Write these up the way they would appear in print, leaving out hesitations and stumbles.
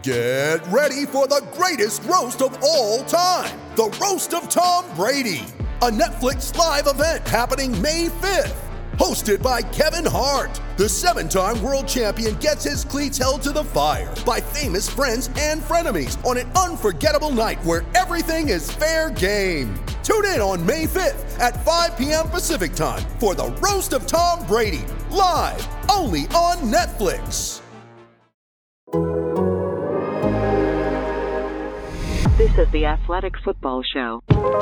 Get ready for the greatest roast of all time, the Roast of Tom Brady, a Netflix live event happening May 5th. Hosted by Kevin Hart, the 7-time world champion gets his cleats held to the fire by famous friends and frenemies on an unforgettable night where everything is fair game. Tune in on May 5th at 5 p.m. Pacific time for the Roast of Tom Brady, live only on Netflix. This is the Athletic Football Show.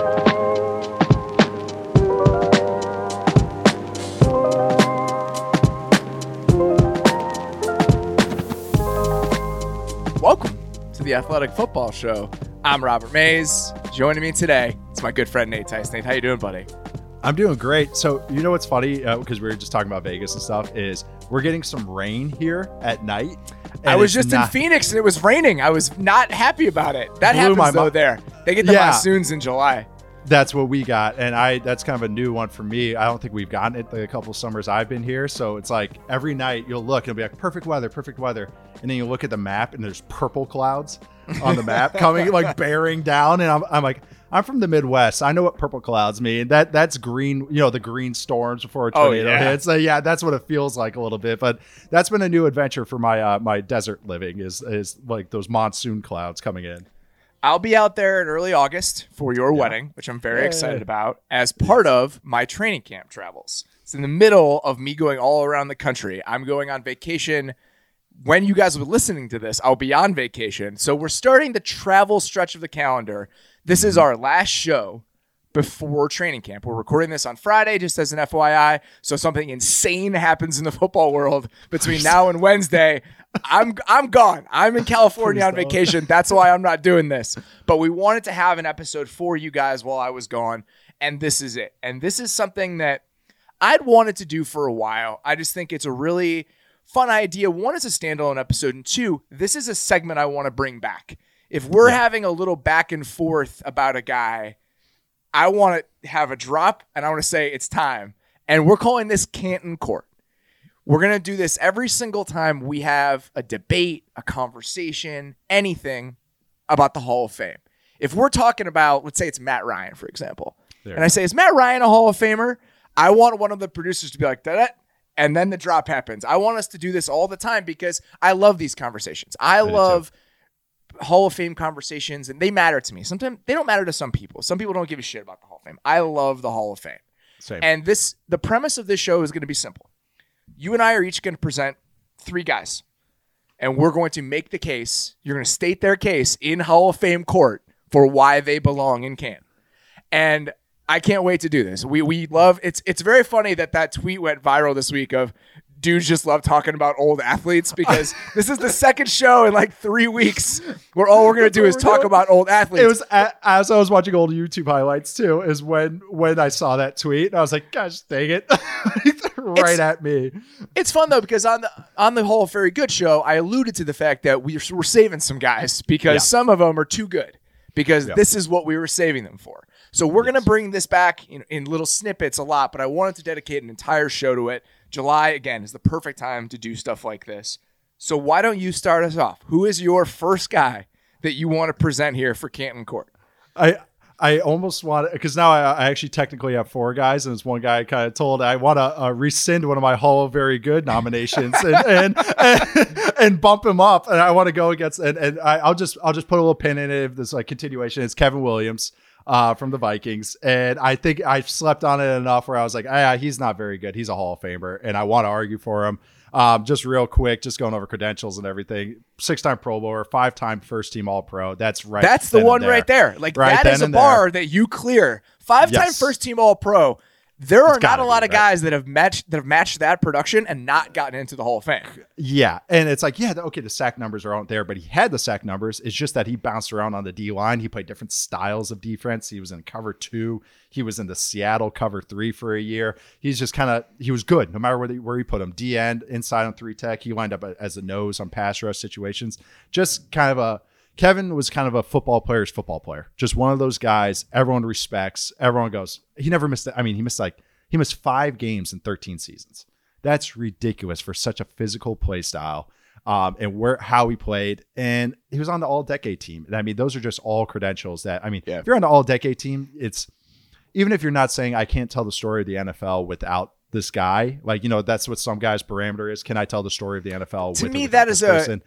Welcome to the Athletic Football Show. I'm Robert Mays. Joining me today, it's my good friend Nate Tice. Nate, how you doing, buddy? I'm doing great. So you know what's funny, because we were just talking about Vegas and stuff, is we're getting some rain here at night. I was just in Phoenix and it was raining. I was not happy about it. That happens though there. They get the monsoons in July. That's what we got. And that's kind of a new one for me. I don't think we've gotten it the couple summers I've been here. So it's like every night you'll look and it'll be like perfect weather. And then you look at the map and there's purple clouds on the map coming, like bearing down. And I'm like, I'm from the Midwest. I know what purple clouds mean. That's green, the green storms before a tornado hits. So yeah, that's what it feels like a little bit. But that's been a new adventure for my my desert living is like those monsoon clouds coming in. I'll be out there in early August for your wedding, which I'm very excited about, as part of my training camp travels. It's in the middle of me going all around the country. I'm going on vacation. When you guys are listening to this, I'll be on vacation. So we're starting the travel stretch of the calendar. This is our last show before training camp. We're recording this on Friday, just as an FYI. So something insane happens in the football world between now and Wednesday. I'm gone. I'm in California on vacation. That's why I'm not doing this. But we wanted to have an episode for you guys while I was gone, and this is it. And this is something that I'd wanted to do for a while. I just think it's a really fun idea. One, it's a standalone episode, and two, this is a segment I want to bring back. If we're having a little back and forth about a guy, I want to have a drop, and I want to say it's time. And we're calling this Canton Court. We're going to do this every single time we have a debate, a conversation, anything about the Hall of Fame. If we're talking about, let's say it's Matt Ryan, for example, and I say, is Matt Ryan a Hall of Famer? I want one of the producers to be like, da-da, and then the drop happens. I want us to do this all the time because I love these conversations. I love Hall of Fame conversations, and they matter to me. Sometimes they don't matter to some people. Some people don't give a shit about the Hall of Fame. I love the Hall of Fame. Same. And the premise of this show is going to be simple. You and I are each going to present 3 guys, and we're going to make the case. You're going to state their case in Hall of Fame court for why they belong in Canton. And I can't wait to do this. We love it's very funny that tweet went viral this week of dudes just love talking about old athletes, because this is the second show in like 3 weeks where all we're going to do is talk about old athletes. It was as I was watching old YouTube highlights too, is when I saw that tweet and I was like, gosh, dang it. At me. It's fun though, because on the Hall of Very Good show, I alluded to the fact that we're saving some guys because some of them are too good, because this is what we were saving them for. So we're going to bring this back in little snippets a lot, but I wanted to dedicate an entire show to it. July, again, is the perfect time to do stuff like this. So why don't you start us off? Who is your first guy that you want to present here for Canton Court? I almost want, because now I actually technically have 4 guys, and it's one guy I kind of told I want to rescind one of my Hall of Very Good nominations and bump him up, and I want to go against and I'll just put a little pin in it. If this like continuation, it's Kevin Williams from the Vikings, and I think I've slept on it enough where I was like, he's not very good. He's a Hall of Famer, and I want to argue for him. Just real quick, just going over credentials and everything. 6-time Pro Bowler, 5-time first team All-Pro. That's right. That's the one right there. Like that is a bar that you clear. 5-time first team All-Pro. There are not a lot of guys that have matched that production and not gotten into the Hall of Fame. Yeah, and it's like, the sack numbers aren't there, but he had the sack numbers. It's just that he bounced around on the D-line. He played different styles of defense. He was in cover 2. He was in the Seattle cover 3 for a year. He's just he was good no matter where he put him. D-end, inside on 3-tech. He lined up as a nose on pass rush situations. Just kind of Kevin was kind of a football player's football player. Just one of those guys everyone respects. Everyone goes, he never missed it. I mean, he missed 5 games in 13 seasons. That's ridiculous for such a physical play style. and how he played. And he was on the all-decade team. And I mean, those are just all credentials that, I mean, if you're on the all-decade team, it's, even if you're not saying I can't tell the story of the NFL without this guy, like, that's what some guys' parameter is. Can I tell the story of the NFL? To me, that's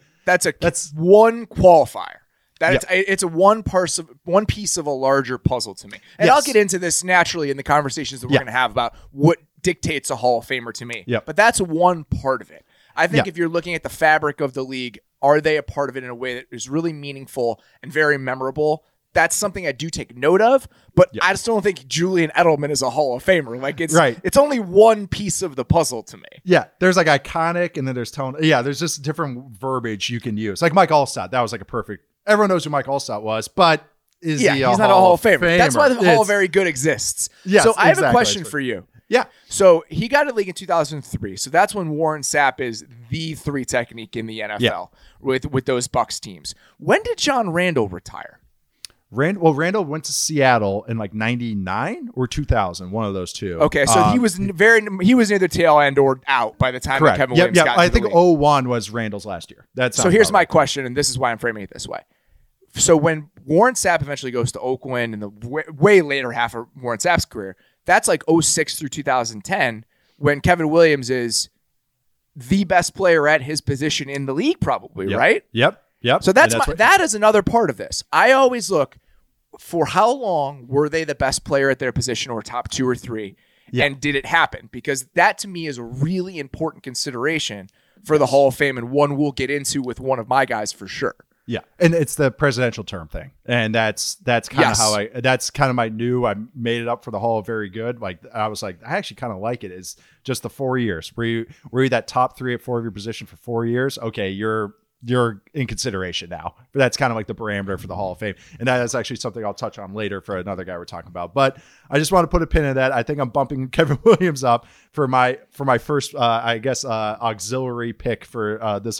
one qualifier. It's a one piece of a larger puzzle to me. And I'll get into this naturally in the conversations that we're going to have about what dictates a Hall of Famer to me. But that's one part of it. I think if you're looking at the fabric of the league, are they a part of it in a way that is really meaningful and very memorable? That's something I do take note of, but I just don't think Julian Edelman is a Hall of Famer. Like it's only one piece of the puzzle to me. Yeah. There's like iconic and then there's tone. Yeah. There's just different verbiage you can use. Like Mike Allstott. That was like a perfect, everyone knows who Mike Allstott was, but he's not a Hall of Famer. That's why the Hall of Very Good exists. Yes, so I have a question for you. Yeah. So he got in the league in 2003. So that's when Warren Sapp is the 3 technique in the NFL with those Bucs teams. When did John Randall retire? Randall went to Seattle in like 99 or 2000, one of those two. Okay, so he was near the tail end or out by the time that Kevin Williams got I think 01 was Randall's last year. So here's my question, and this is why I'm framing it this way. So when Warren Sapp eventually goes to Oakland in the way later half of Warren Sapp's career, that's like 06 through 2010 when Kevin Williams is the best player at his position in the league probably, right? Yep. So that is another part of this. I always look for how long were they the best player at their position or top 2 or 3, and did it happen? Because that to me is a really important consideration for the Hall of Fame, and one we'll get into with one of my guys for sure. Yeah, and it's the presidential term thing, and that's kind of how that's kind of my new. I made it up for the Hall of Very Good. Like I was like, I actually kind of like it. Is just the 4 years. Were you that top 3 at 4 of your position for 4 years? Okay, you're in consideration now. But that's kind of like the parameter for the Hall of Fame. And that is actually something I'll touch on later for another guy we're talking about. But I just want to put a pin in that. I think I'm bumping Kevin Williams up for my first, auxiliary pick for this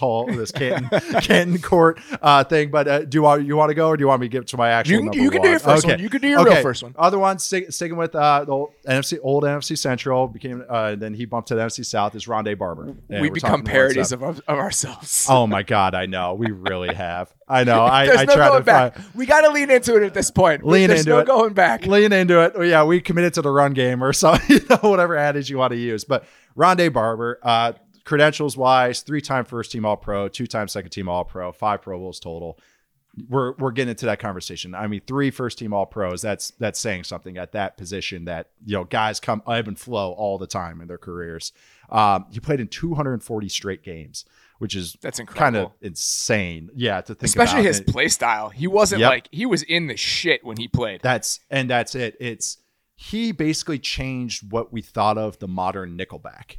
Canton Court thing. But do you want to go, or do you want me to give it to my actual number You can do your first one. You can do your real first one. Other one, sticking with the old NFC Central, then he bumped to the NFC South, is Rondé Barber. We become parodies of ourselves. Oh my God, I know. We really have. I know. I try to back. We got to lean into it at this point. There's no going back. Lean into it. Yeah, we committed to the run game or something, whatever adage you want to use. But Rondé Barber, credentials wise, 3-time first team All Pro, 2-time second team All Pro, 5 Pro Bowls total. We're getting into that conversation. I mean, 3 first team All Pros. That's saying something at that position. That guys come ebb and flow all the time in their careers. He played in 240 straight games, which is kind of insane. Yeah, to think especially about. His play style. He wasn't like he was in the shit when he played. That's it. He basically changed what we thought of the modern nickelback.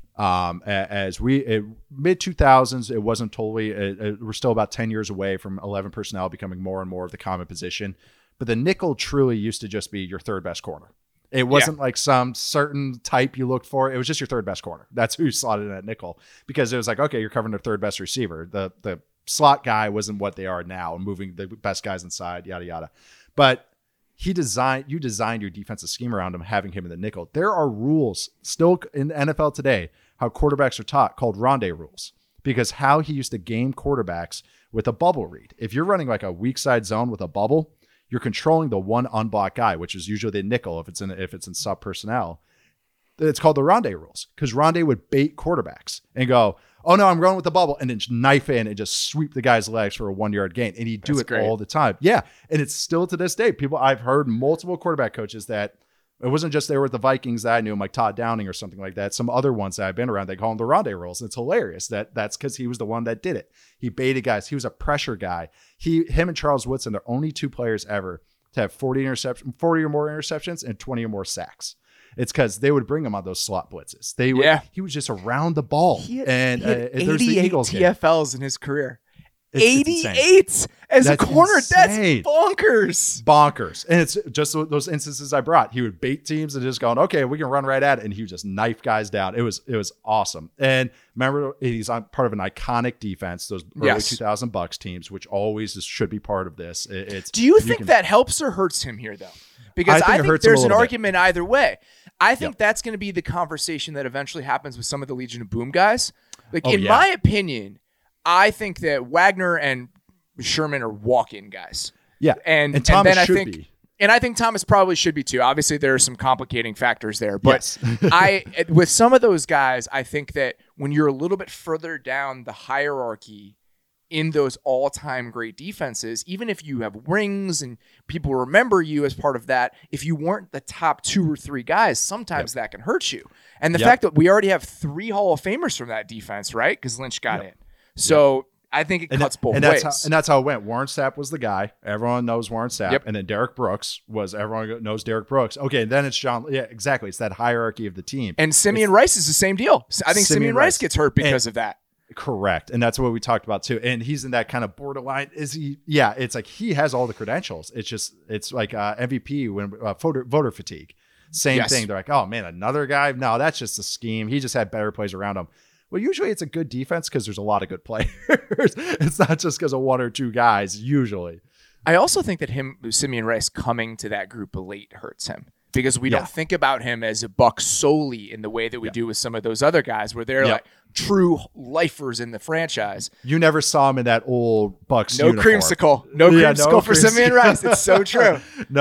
As mid 2000s, it wasn't totally. We're still about 10 years away from 11 personnel becoming more and more of the common position. But the nickel truly used to just be your third best corner. It wasn't like some certain type you looked for. It was just your third best corner. That's who you slotted in at nickel, because it was like, okay, you're covering the third best receiver. The slot guy wasn't what they are now, moving the best guys inside, yada yada. But you designed your defensive scheme around him, having him in the nickel. There are rules still in the NFL today how quarterbacks are taught called Rondé rules, because how he used to game quarterbacks with a bubble read. If you're running like a weak side zone with a bubble, you're controlling the one unblocked guy, which is usually the nickel if it's in sub personnel. It's called the Rondé rules, because Rondé would bait quarterbacks and go, oh no, I'm going with the bubble, and then knife in and just sweep the guy's legs for a 1-yard gain. And he'd do all the time. Yeah. And it's still to this day. I've heard multiple quarterback coaches that it wasn't just they were with the Vikings that I knew, like Todd Downing or something like that. Some other ones that I've been around, they call them the Rondé rules. It's hilarious that's because he was the one that did it. He baited guys. He was a pressure guy. Him and Charles Woodson are only 2 players ever to have 40 or more interceptions and 20 or more sacks. It's because they would bring him on those slot blitzes. He was just around the ball. He had 88 TFLs in his career. 88 as a corner. Insane. That's bonkers. Bonkers. And it's just those instances I brought. He would bait teams and just going, okay, we can run right at it. And he would just knife guys down. It was awesome. And remember, he's on part of an iconic defense, those early 2000 Bucs teams, which always should be part of this. Do you think that helps or hurts him here, though? Because I think there's an argument either way. I think that's going to be the conversation that eventually happens with some of the Legion of Boom guys. Like, in my opinion, I think that Wagner and Sherman are walk-in guys. Yeah, and Thomas then I should think, be. And I think Thomas probably should be too. Obviously, there are some complicating factors there, but Yes. with some of those guys, I think that when you're a little bit further down the hierarchy in those all-time great defenses, even if you have rings and people remember you as part of that, if you weren't the top 2 or 3 guys, sometimes that can hurt you. And the fact that we already have 3 Hall of Famers from that defense, right? Because Lynch got in. So I think it cuts both ways. And that's how it went. Warren Sapp was the guy. Everyone knows Warren Sapp. Yep. And then Derek Brooks was, everyone knows Derek Brooks. Okay, then it's John. Yeah, exactly. It's that hierarchy of the team. And Simeon Rice is the same deal. I think Simeon Rice gets hurt because of that. Correct. And that's what we talked about too. And he's in that kind of borderline. Is he? Yeah, it's like he has all the credentials. It's like MVP when voter fatigue. Same thing. They're like, oh man, another guy. No, that's just a scheme. He just had better players around him. Well, usually it's a good defense because there's a lot of good players. It's not just because of 1 or 2 guys, usually. I also think that Simeon Rice coming to that group late hurts him because we don't think about him as a Buck solely in the way that we do with some of those other guys where they're like true lifers in the franchise. You never saw him in that old Bucks No uniform. creamsicle. No creamsicle for Simeon Rice. It's so true.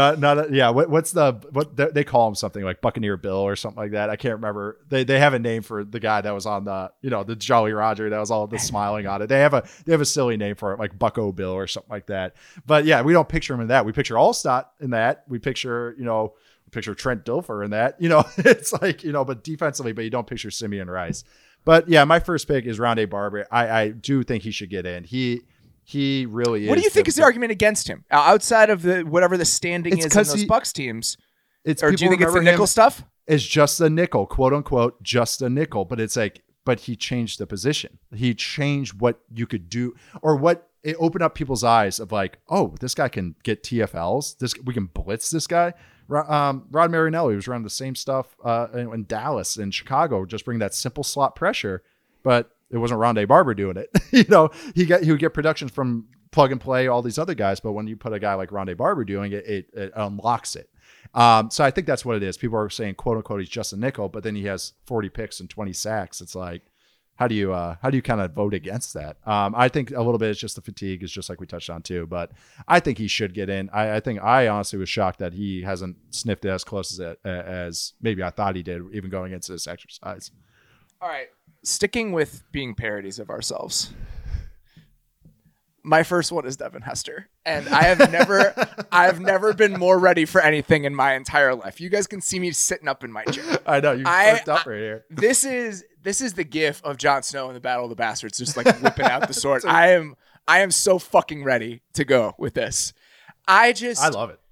What they call him something like Buccaneer Bill or something like that. I can't remember. They have a name for the guy that was on the Jolly Roger that was all the smiling on it. They have a silly name for it, like Bucko Bill or something like that. But yeah, we don't picture him in that. We picture Allstott in that. We picture Trent Dilfer in that. It's like, but defensively, but you don't picture Simeon Rice. But yeah, my first pick is Rondé Barber. I do think he should get in. He really is. What do you think is the argument against him outside of whatever the standing is in those Bucks teams? Or do you think it's the nickel stuff? It's just a nickel, quote unquote, just a nickel. But it's like, but he changed the position. He changed what you could do, or what it opened up people's eyes of like, oh, this guy can get TFLs. We can blitz this guy. Rod Marinelli was running the same stuff in Dallas and Chicago, just bring that simple slot pressure, but it wasn't Rondé Barber doing it. He would get production from plug and play, all these other guys, but when you put a guy like Rondé Barber doing it, it unlocks it. So I think that's what it is. People are saying, quote unquote, he's just a nickel, but then he has 40 picks and 20 sacks. It's like, how do you kind of vote against that? I think a little bit it's just the fatigue, is just like we touched on too, but I think he should get in. I think I honestly was shocked that he hasn't sniffed it as close as maybe I thought he did, even going into this exercise. All right. Sticking with being parodies of ourselves. My first one is Devin Hester, and I've never been more ready for anything in my entire life. You guys can see me sitting up in my chair. I know, you're fucked up right here. This is the gif of Jon Snow in the Battle of the Bastards, just like whipping out the sword. I am so fucking ready to go with this. I love it.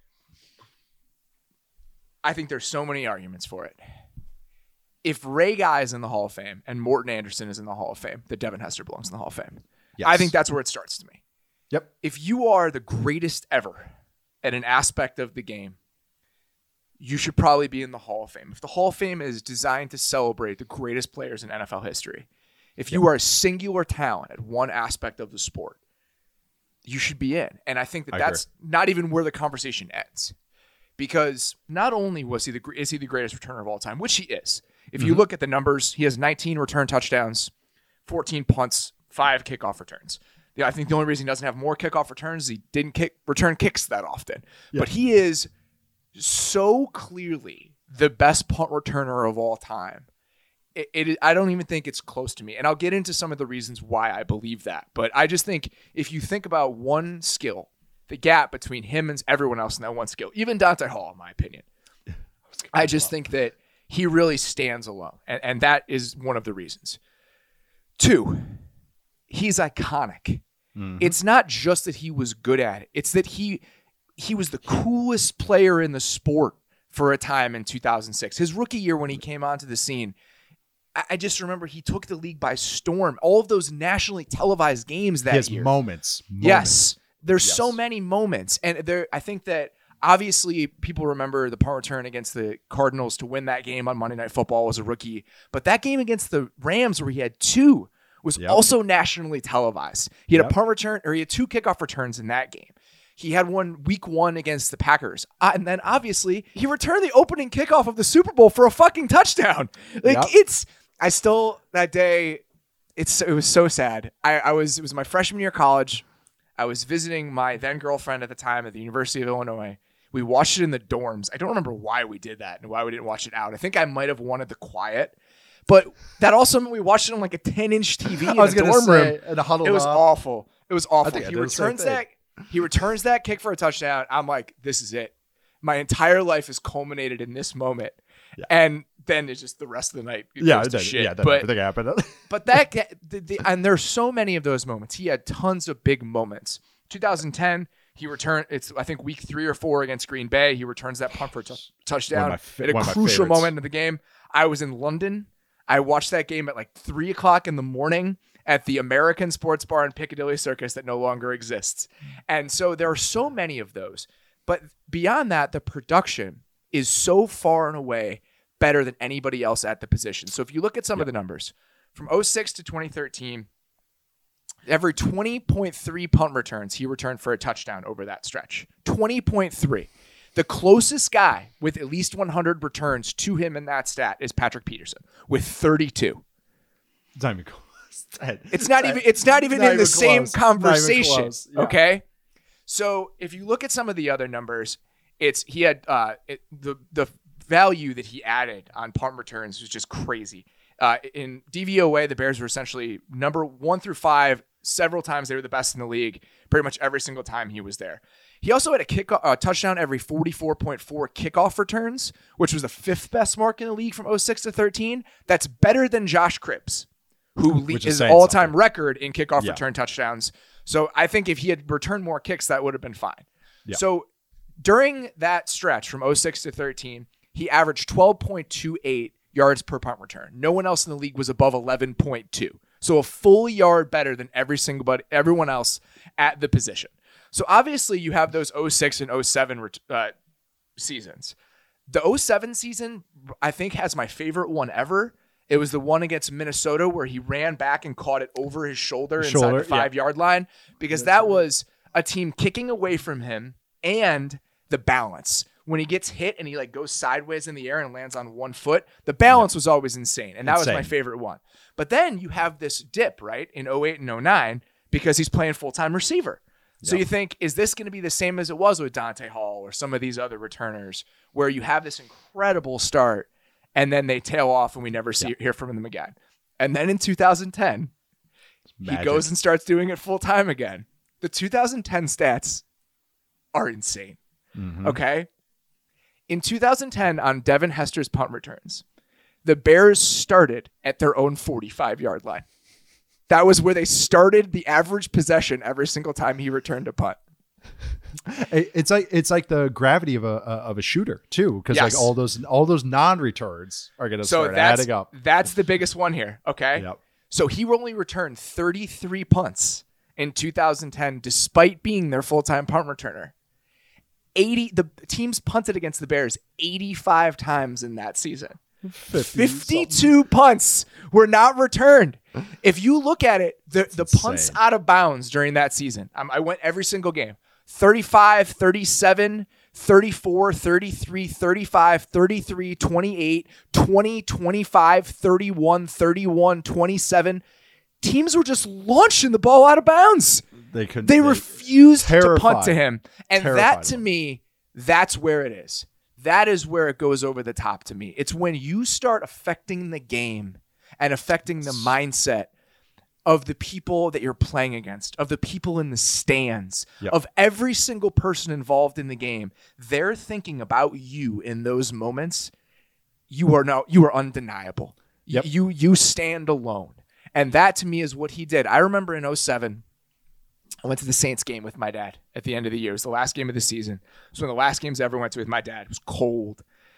I think there's so many arguments for it. If Ray Guy is in the Hall of Fame and Morton Anderson is in the Hall of Fame, that Devin Hester belongs in the Hall of Fame. Yes. I think that's where it starts to me. Yep. If you are the greatest ever at an aspect of the game, you should probably be in the Hall of Fame. If the Hall of Fame is designed to celebrate the greatest players in NFL history, if you are a singular talent at one aspect of the sport, you should be in. And I think that's not even where the conversation ends. Because not only is he the greatest returner of all time, which he is. If you look at the numbers, he has 19 return touchdowns, 14 punts, 5 kickoff returns. I think the only reason he doesn't have more kickoff returns is he didn't return kicks that often. Yep. But he is so clearly the best punt returner of all time. I don't even think it's close to me. And I'll get into some of the reasons why I believe that. But I just think if you think about one skill, the gap between him and everyone else in that one skill, even Dante Hall, in my opinion, I just think that he really stands alone. And that is one of the reasons. 2, he's iconic. Mm-hmm. It's not just that he was good at it. It's that he was the coolest player in the sport for a time in 2006. His rookie year when he came onto the scene, I just remember he took the league by storm. All of those nationally televised games that year. Moments. Yes. There's so many moments. And I think that obviously people remember the punt return against the Cardinals to win that game on Monday Night Football as a rookie. But that game against the Rams where he had 2 was also nationally televised. He had a punt return, or he had 2 kickoff returns in that game. He had one week 1 against the Packers. And then obviously he returned the opening kickoff of the Super Bowl for a fucking touchdown. That day, it was so sad. It was my freshman year of college. I was visiting my then girlfriend at the time at the University of Illinois. We watched it in the dorms. I don't remember why we did that and why we didn't watch it out. I think I might have wanted the quiet, but that also meant we watched it on like a 10-inch TV in the dorm room. And it was awful. It was awful. He returns that kick for a touchdown. I'm like, this is it. My entire life is culminated in this moment. Yeah. And then it's just the rest of the night. Everything happened. But and there's so many of those moments. He had tons of big moments. 2010, he returned. It's I think week 3 or 4 against Green Bay. He returns that punt for a touchdown at a crucial moment of the game. I was in London. I watched that game at like 3:00 in the morning at the American Sports Bar in Piccadilly Circus that no longer exists. And so there are so many of those. But beyond that, the production is so far and away better than anybody else at the position. So if you look at some of the numbers, from 06 to 2013, every 20.3 punt returns, he returned for a touchdown over that stretch. 20.3. The closest guy with at least 100 returns to him in that stat is Patrick Peterson with 32. It's not even close. It's not even in the same conversation. Yeah. Okay. So if you look at some of the other numbers, he had the value that he added on punt returns was just crazy. In DVOA, the Bears were essentially number 1 through 5. Several times they were the best in the league. Pretty much every single time he was there. He also had a touchdown every 44.4 kickoff returns, which was the 5th best mark in the league from 06 to 13. That's better than Josh Cribbs, who is all-time record in kickoff return touchdowns. So I think if he had returned more kicks, that would have been fine. Yeah. So during that stretch from 06 to 13, he averaged 12.28 yards per punt return. No one else in the league was above 11.2. So a full yard better than everyone else at the position. So obviously you have those 06 and 07 seasons. The 07 season, I think, has my favorite one ever. It was the one against Minnesota where he ran back and caught it over his shoulder inside the 5-yard line, because that was a team kicking away from him and the balance. When he gets hit and he like goes sideways in the air and lands on one foot, the balance was always insane. And that was my favorite one. But then you have this dip, right, in 08 and 09 because he's playing full-time receiver. So you think, is this going to be the same as it was with Dante Hall or some of these other returners where you have this incredible start and then they tail off and we never hear from them again? And then in 2010, he goes and starts doing it full-time again. The 2010 stats are insane. Mm-hmm. Okay? In 2010, on Devin Hester's punt returns, the Bears started at their own 45-yard line. That was where they started the average possession every single time he returned a punt. It's like the gravity of a shooter too, because like all those non-returns are going to start adding up. That's the biggest one here. Okay, so he only returned 33 punts in 2010, despite being their full-time punt returner. The teams punted against the Bears 85 times in that season. 52 punts were not returned. If you look at it, the punts out of bounds during that season, I went every single game. 35, 37, 34, 33, 35, 33, 28, 20, 25, 31, 31, 27. Teams were just launching the ball out of bounds. They refused to punt to him. And that, to me, that's where it is. That is where it goes over the top to me. It's when you start affecting the game and affecting the mindset of the people that you're playing against, of the people in the stands, of every single person involved in the game. They're thinking about you in those moments. You are undeniable. Yep. You stand alone. And that to me is what he did. I remember in 07, I went to the Saints game with my dad at the end of the year. It was the last game of the season. It was one of the last games I ever went to with my dad. It was cold.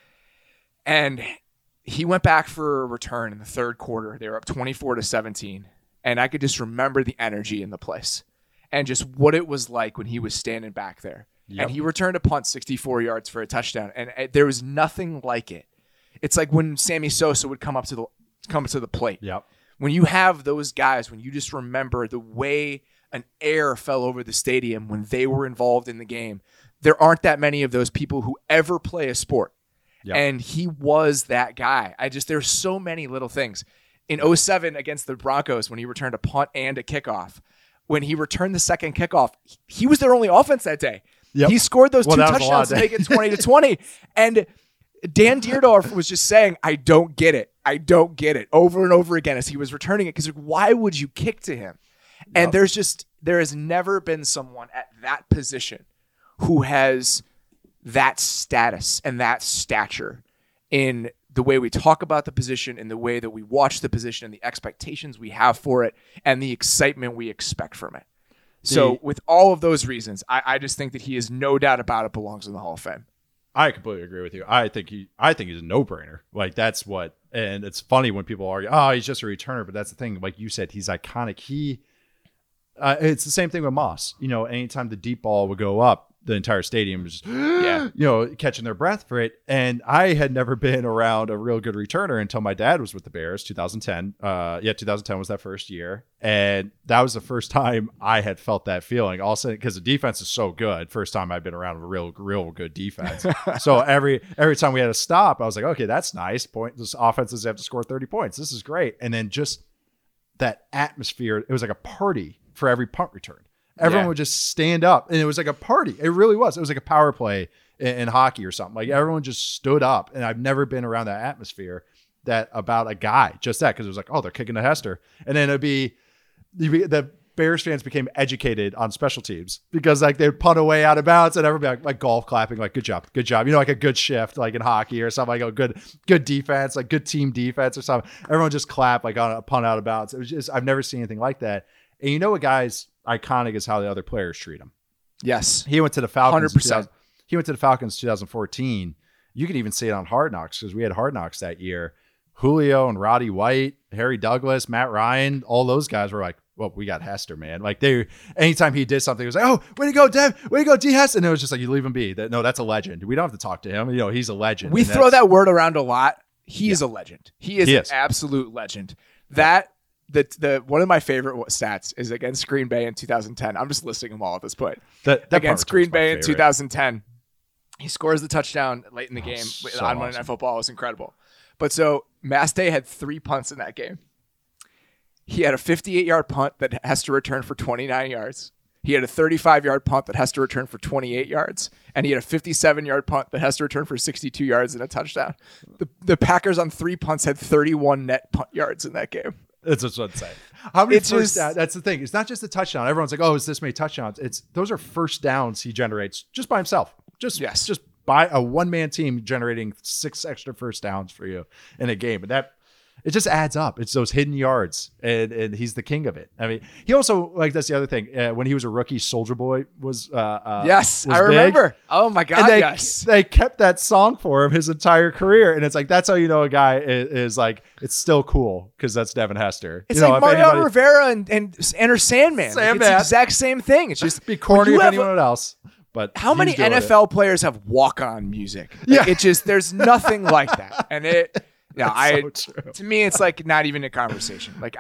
And he went back for a return in the third quarter. They were up 24-17. And I could just remember the energy in the place and just what it was like when he was standing back there. Yep. And he returned a punt 64 yards for a touchdown. And there was nothing like it. It's like when Sammy Sosa would come to the plate. Yep. When you have those guys, when you just remember the way an air fell over the stadium when they were involved in the game, there aren't that many of those people who ever play a sport. Yep. And he was that guy. There's so many little things. in 2007 against the Broncos when he returned a punt and a kickoff. When he returned the second kickoff, he was their only offense that day. Yep. He scored those 2 that touchdowns to make it 20-20. And Dan Dierdorf was just saying, I don't get it. I don't get it, over and over again as he was returning it. Because why would you kick to him? And there has never been someone at that position who has that status and that stature in the way we talk about the position, in the way that we watch the position, and the expectations we have for it, and the excitement we expect from it. So with all of those reasons, I just think that he is no doubt about it belongs in the Hall of Fame. I completely agree with you. I think he's a no-brainer. Like, that's what, and it's funny when people argue, oh, he's just a returner, but that's the thing. Like you said, he's iconic. It's the same thing with Moss. You know, anytime the deep ball would go up, the entire stadium was just, catching their breath for it. And I had never been around a real good returner until my dad was with the Bears, 2010. 2010 was that first year. And that was the first time I had felt that feeling. Also, because the defense is so good. First time I've been around a real good defense. So every time we had a stop, I was like, okay, that's nice. This offenses have to score 30 points. This is great. And then just that atmosphere, it was like a party for every punt return. Everyone would just stand up, and it was like a party. It really was. It was like a power play in hockey or something. Like, everyone just stood up, and I've never been around that atmosphere about a guy, just that, because it was like, oh, they're kicking to Hester. And then the Bears fans became educated on special teams because, like, they'd punt away out of bounds, and everybody like golf clapping, like, good job. You know, like a good shift, like in hockey or something, like a good defense, like good team defense or something. Everyone just clapped like on a punt out of bounds. It was just, I've never seen anything like that. And you know what, guys, iconic is how the other players treat him. Yes. He went to the Falcons. 100%. He went to the Falcons 2014. You can even see it on Hard Knocks because we had Hard Knocks that year. Julio and Roddy White, Harry Douglas, Matt Ryan, all those guys were like, well, we got Hester, man. Like, anytime he did something, it was like, oh, way to go, Dev. Way to go, D. Hester. And it was just like, you leave him be. No, that's a legend. We don't have to talk to him. You know, he's a legend. We throw that word around a lot. He is a legend. He is an absolute legend. That The one of my favorite stats is against Green Bay in 2010. I'm just listing them all at this point. Against Green Bay in 2010, he scores the touchdown late in the game on Monday Night Football. It was incredible. But so Mastay had 3 punts in that game. He had a 58-yard punt that has to return for 29 yards. He had a 35-yard punt that has to return for 28 yards. And he had a 57-yard punt that has to return for 62 yards and a touchdown. The Packers on 3 punts had 31 net punt yards in that game. That's what I'm saying. How many first downs? That's the thing. It's not just a touchdown. Everyone's like, oh, is this many touchdowns? Those are first downs he generates just by himself. Just by a one-man team generating 6 extra first downs for you in a game. And it just adds up. It's those hidden yards, and he's the king of it. I mean, he also, like, that's the other thing. When he was a rookie, Soulja Boy was yes, was I remember. Big. Oh my God, yes. They kept that song for him his entire career, and it's like that's how you know a guy is like it's still cool because that's Devin Hester. It's like Mariano Rivera and Enter Sandman. It's the exact same thing. It's just be corny with anyone else. But how many NFL players have walk-on music? Like, it just there's nothing like that, and it. Yeah, to me, it's like not even a conversation. Like,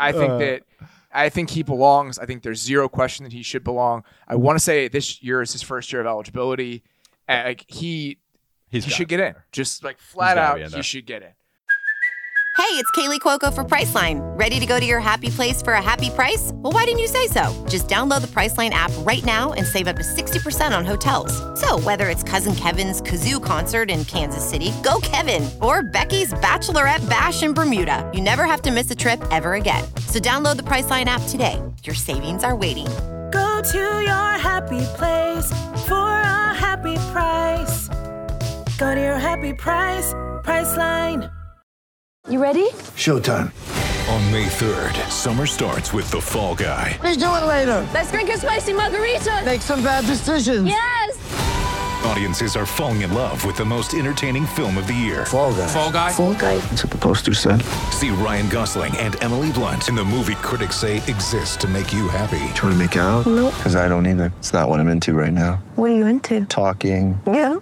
I think he belongs. I think there's zero question that he should belong. I want to say this year is his first year of eligibility. Like he should get in. Just like flat out, he should get in. Hey, it's Kaylee Cuoco for Priceline. Ready to go to your happy place for a happy price? Well, why didn't you say so? Just download the Priceline app right now and save up to 60% on hotels. So whether it's Cousin Kevin's Kazoo Concert in Kansas City, go Kevin, or Becky's Bachelorette Bash in Bermuda, you never have to miss a trip ever again. So download the Priceline app today. Your savings are waiting. Go to your happy place for a happy price. Go to your happy price, Priceline. You ready? Showtime. On May 3rd, summer starts with The Fall Guy. Let's do it later. Let's drink a spicy margarita. Make some bad decisions. Yes! Audiences are falling in love with the most entertaining film of the year. Fall Guy. Fall Guy? Fall Guy. That's what the poster said. See Ryan Gosling and Emily Blunt in the movie critics say exists to make you happy. Trying to make it out? Nope. Because I don't either. It's not what I'm into right now. What are you into? Talking. Yeah.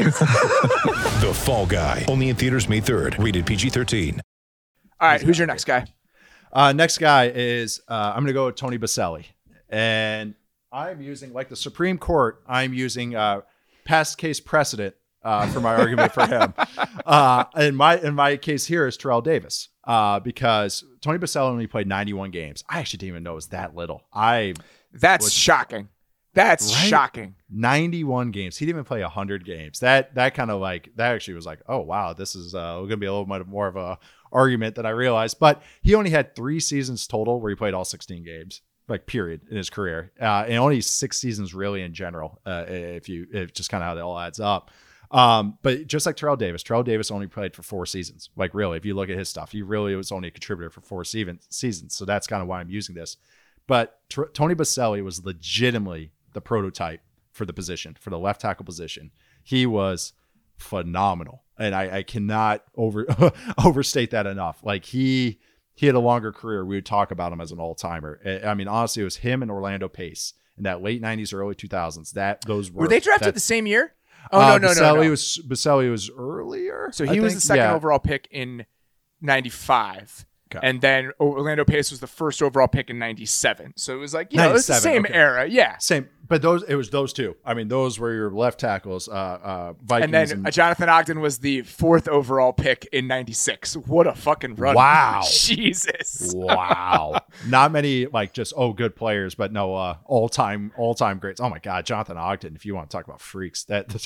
The Fall Guy. Only in theaters May 3rd. Rated PG-13. All right, who's your next guy? Next guy is I'm going to go with Tony Boselli. And I'm using, like the Supreme Court, I'm using past case precedent for my argument for him. In my case here is Terrell Davis, because Tony Boselli only played 91 games. I actually didn't even know it was that little. That's shocking. That's Right? shocking. 91 games. He didn't even play 100 games. That kind of like, that actually was like, oh wow, this is going to be a little bit more of a argument than I realized. But he only had 3 seasons total where he played all 16 games, like period, in his career, and only 6 seasons really in general. If just kind of how that all adds up. But just like Terrell Davis only played for 4 seasons. Like really, if you look at his stuff, he really was only a contributor for 4 seasons. So that's kind of why I'm using this. But Tony Boselli was legitimately the prototype for the position, for the left tackle position. He was phenomenal. And I cannot overstate that enough. Like he had a longer career. We would talk about him as an all-timer. I mean, honestly, it was him and Orlando Pace in that late 90s, early 2000s. Were they drafted the same year? Oh, no. Boselli was earlier. So he was the second overall pick in 95. Okay. And then Orlando Pace was the first overall pick in 97. So it was like, it was the same era. Yeah. Same. But it was those two. I mean, those were your left tackles, Vikings. And then Jonathan Ogden was the 4th overall pick in 96. What a fucking run. Wow. Jesus. Wow. Not many like just, good players, but no, all-time greats. Oh my God. Jonathan Ogden, if you want to talk about freaks,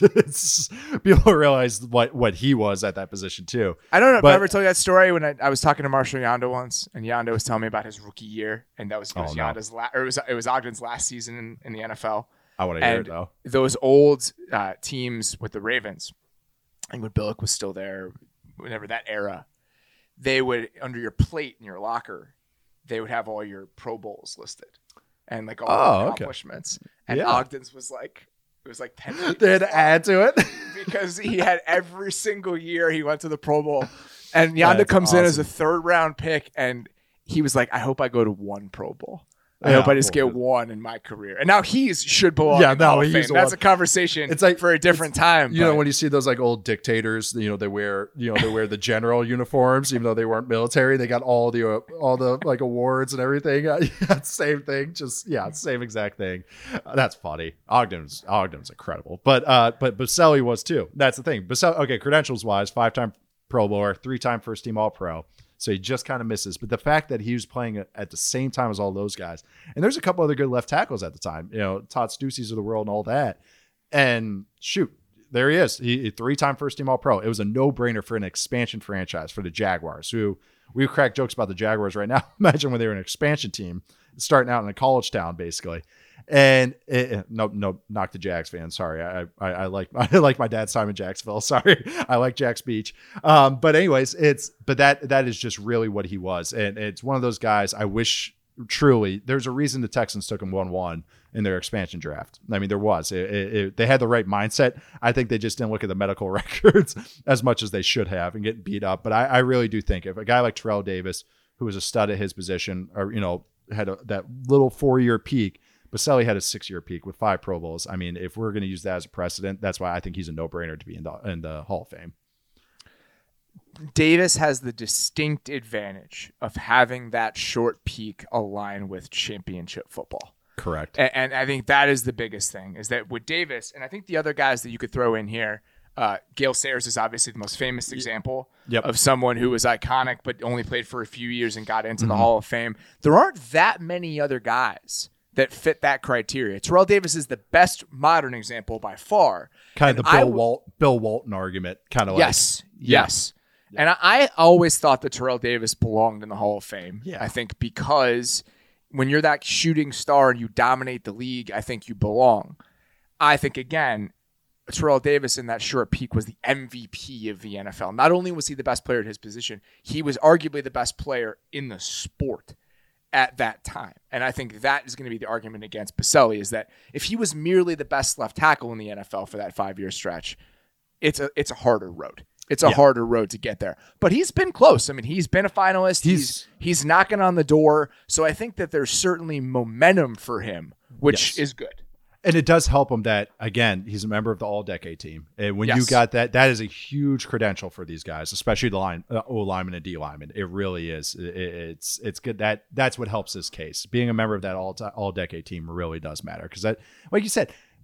people realize what he was at that position too. I don't know if I ever told you that story when I was talking to Marshall Yanda once, and Yanda was telling me about his rookie year, and that was Yanda's it was Ogden's last season in the NFL. I want to hear it though. Those old teams with the Ravens, I think when Billick was still there, whenever that era, they would, under your plate in your locker, they would have all your Pro Bowls listed and like all the accomplishments. Okay. And Ogden's was like, it was like 10. They had to add to it because he had every single year he went to the Pro Bowl. And Yanda comes in as a 3rd round pick, and he was like, I hope I go to 1 Pro Bowl. I hope I just get 1 in my career. And now he should belong in the Hall of Fame. That's a conversation. It's like for a different time. You know, when you see those like old dictators, they wear the general uniforms, even though they weren't military. They got all the like awards and everything. Same thing. Just same exact thing. That's funny. Ogden's incredible. But Boselli was too. That's the thing. Boselli, credentials wise, 5-time Pro Bowler, 3-time first team All-Pro. So he just kind of misses. But the fact that he was playing at the same time as all those guys, and there's a couple other good left tackles at the time, Todd Stussies of the world and all that. And shoot, there he is. He 3-time first team All-Pro. It was a no-brainer for an expansion franchise for the Jaguars, who we crack jokes about the Jaguars right now. Imagine when they were an expansion team starting out in a college town, basically. And no, knock the Jags fans. Sorry, I like my dad's time in Jacksonville. Sorry, I like Jack's Beach. But anyways, that is just really what he was, and it's one of those guys. I wish truly there's a reason the Texans took him 1-1 in their expansion draft. I mean, there was. They had the right mindset. I think they just didn't look at the medical records as much as they should have and get beat up. But I really do think if a guy like Terrell Davis, who was a stud at his position, or had that little 4-year peak. Boselli had a 6-year peak with 5 Pro Bowls. I mean, if we're going to use that as a precedent, that's why I think he's a no-brainer to be in the Hall of Fame. Davis has the distinct advantage of having that short peak align with championship football. Correct. And I think that is the biggest thing, is that with Davis, and I think the other guys that you could throw in here, Gale Sayers is obviously the most famous example of someone who was iconic but only played for a few years and got into the Hall of Fame. There aren't that many other guys that fit that criteria. Terrell Davis is the best modern example by far. Kind of the Bill Walton argument. Kind of yes. And I always thought that Terrell Davis belonged in the Hall of Fame. Yeah. I think because when you're that shooting star and you dominate the league, I think you belong. I think, again, Terrell Davis in that short peak was the MVP of the NFL. Not only was he the best player at his position, he was arguably the best player in the sport at that time. And I think that is going to be the argument against Boselli, is that if he was merely the best left tackle in the NFL for that 5-year stretch, it's a harder road. It's a harder road to get there. But he's been close. I mean, he's been a finalist. He's knocking on the door. So I think that there's certainly momentum for him, which is good. And it does help him that, again, he's a member of the all-decade team. And when you got that is a huge credential for these guys, especially the O-lineman and D-lineman. It really is. It's good. That's what helps this case. Being a member of that all-decade team really does matter. Because, like you said,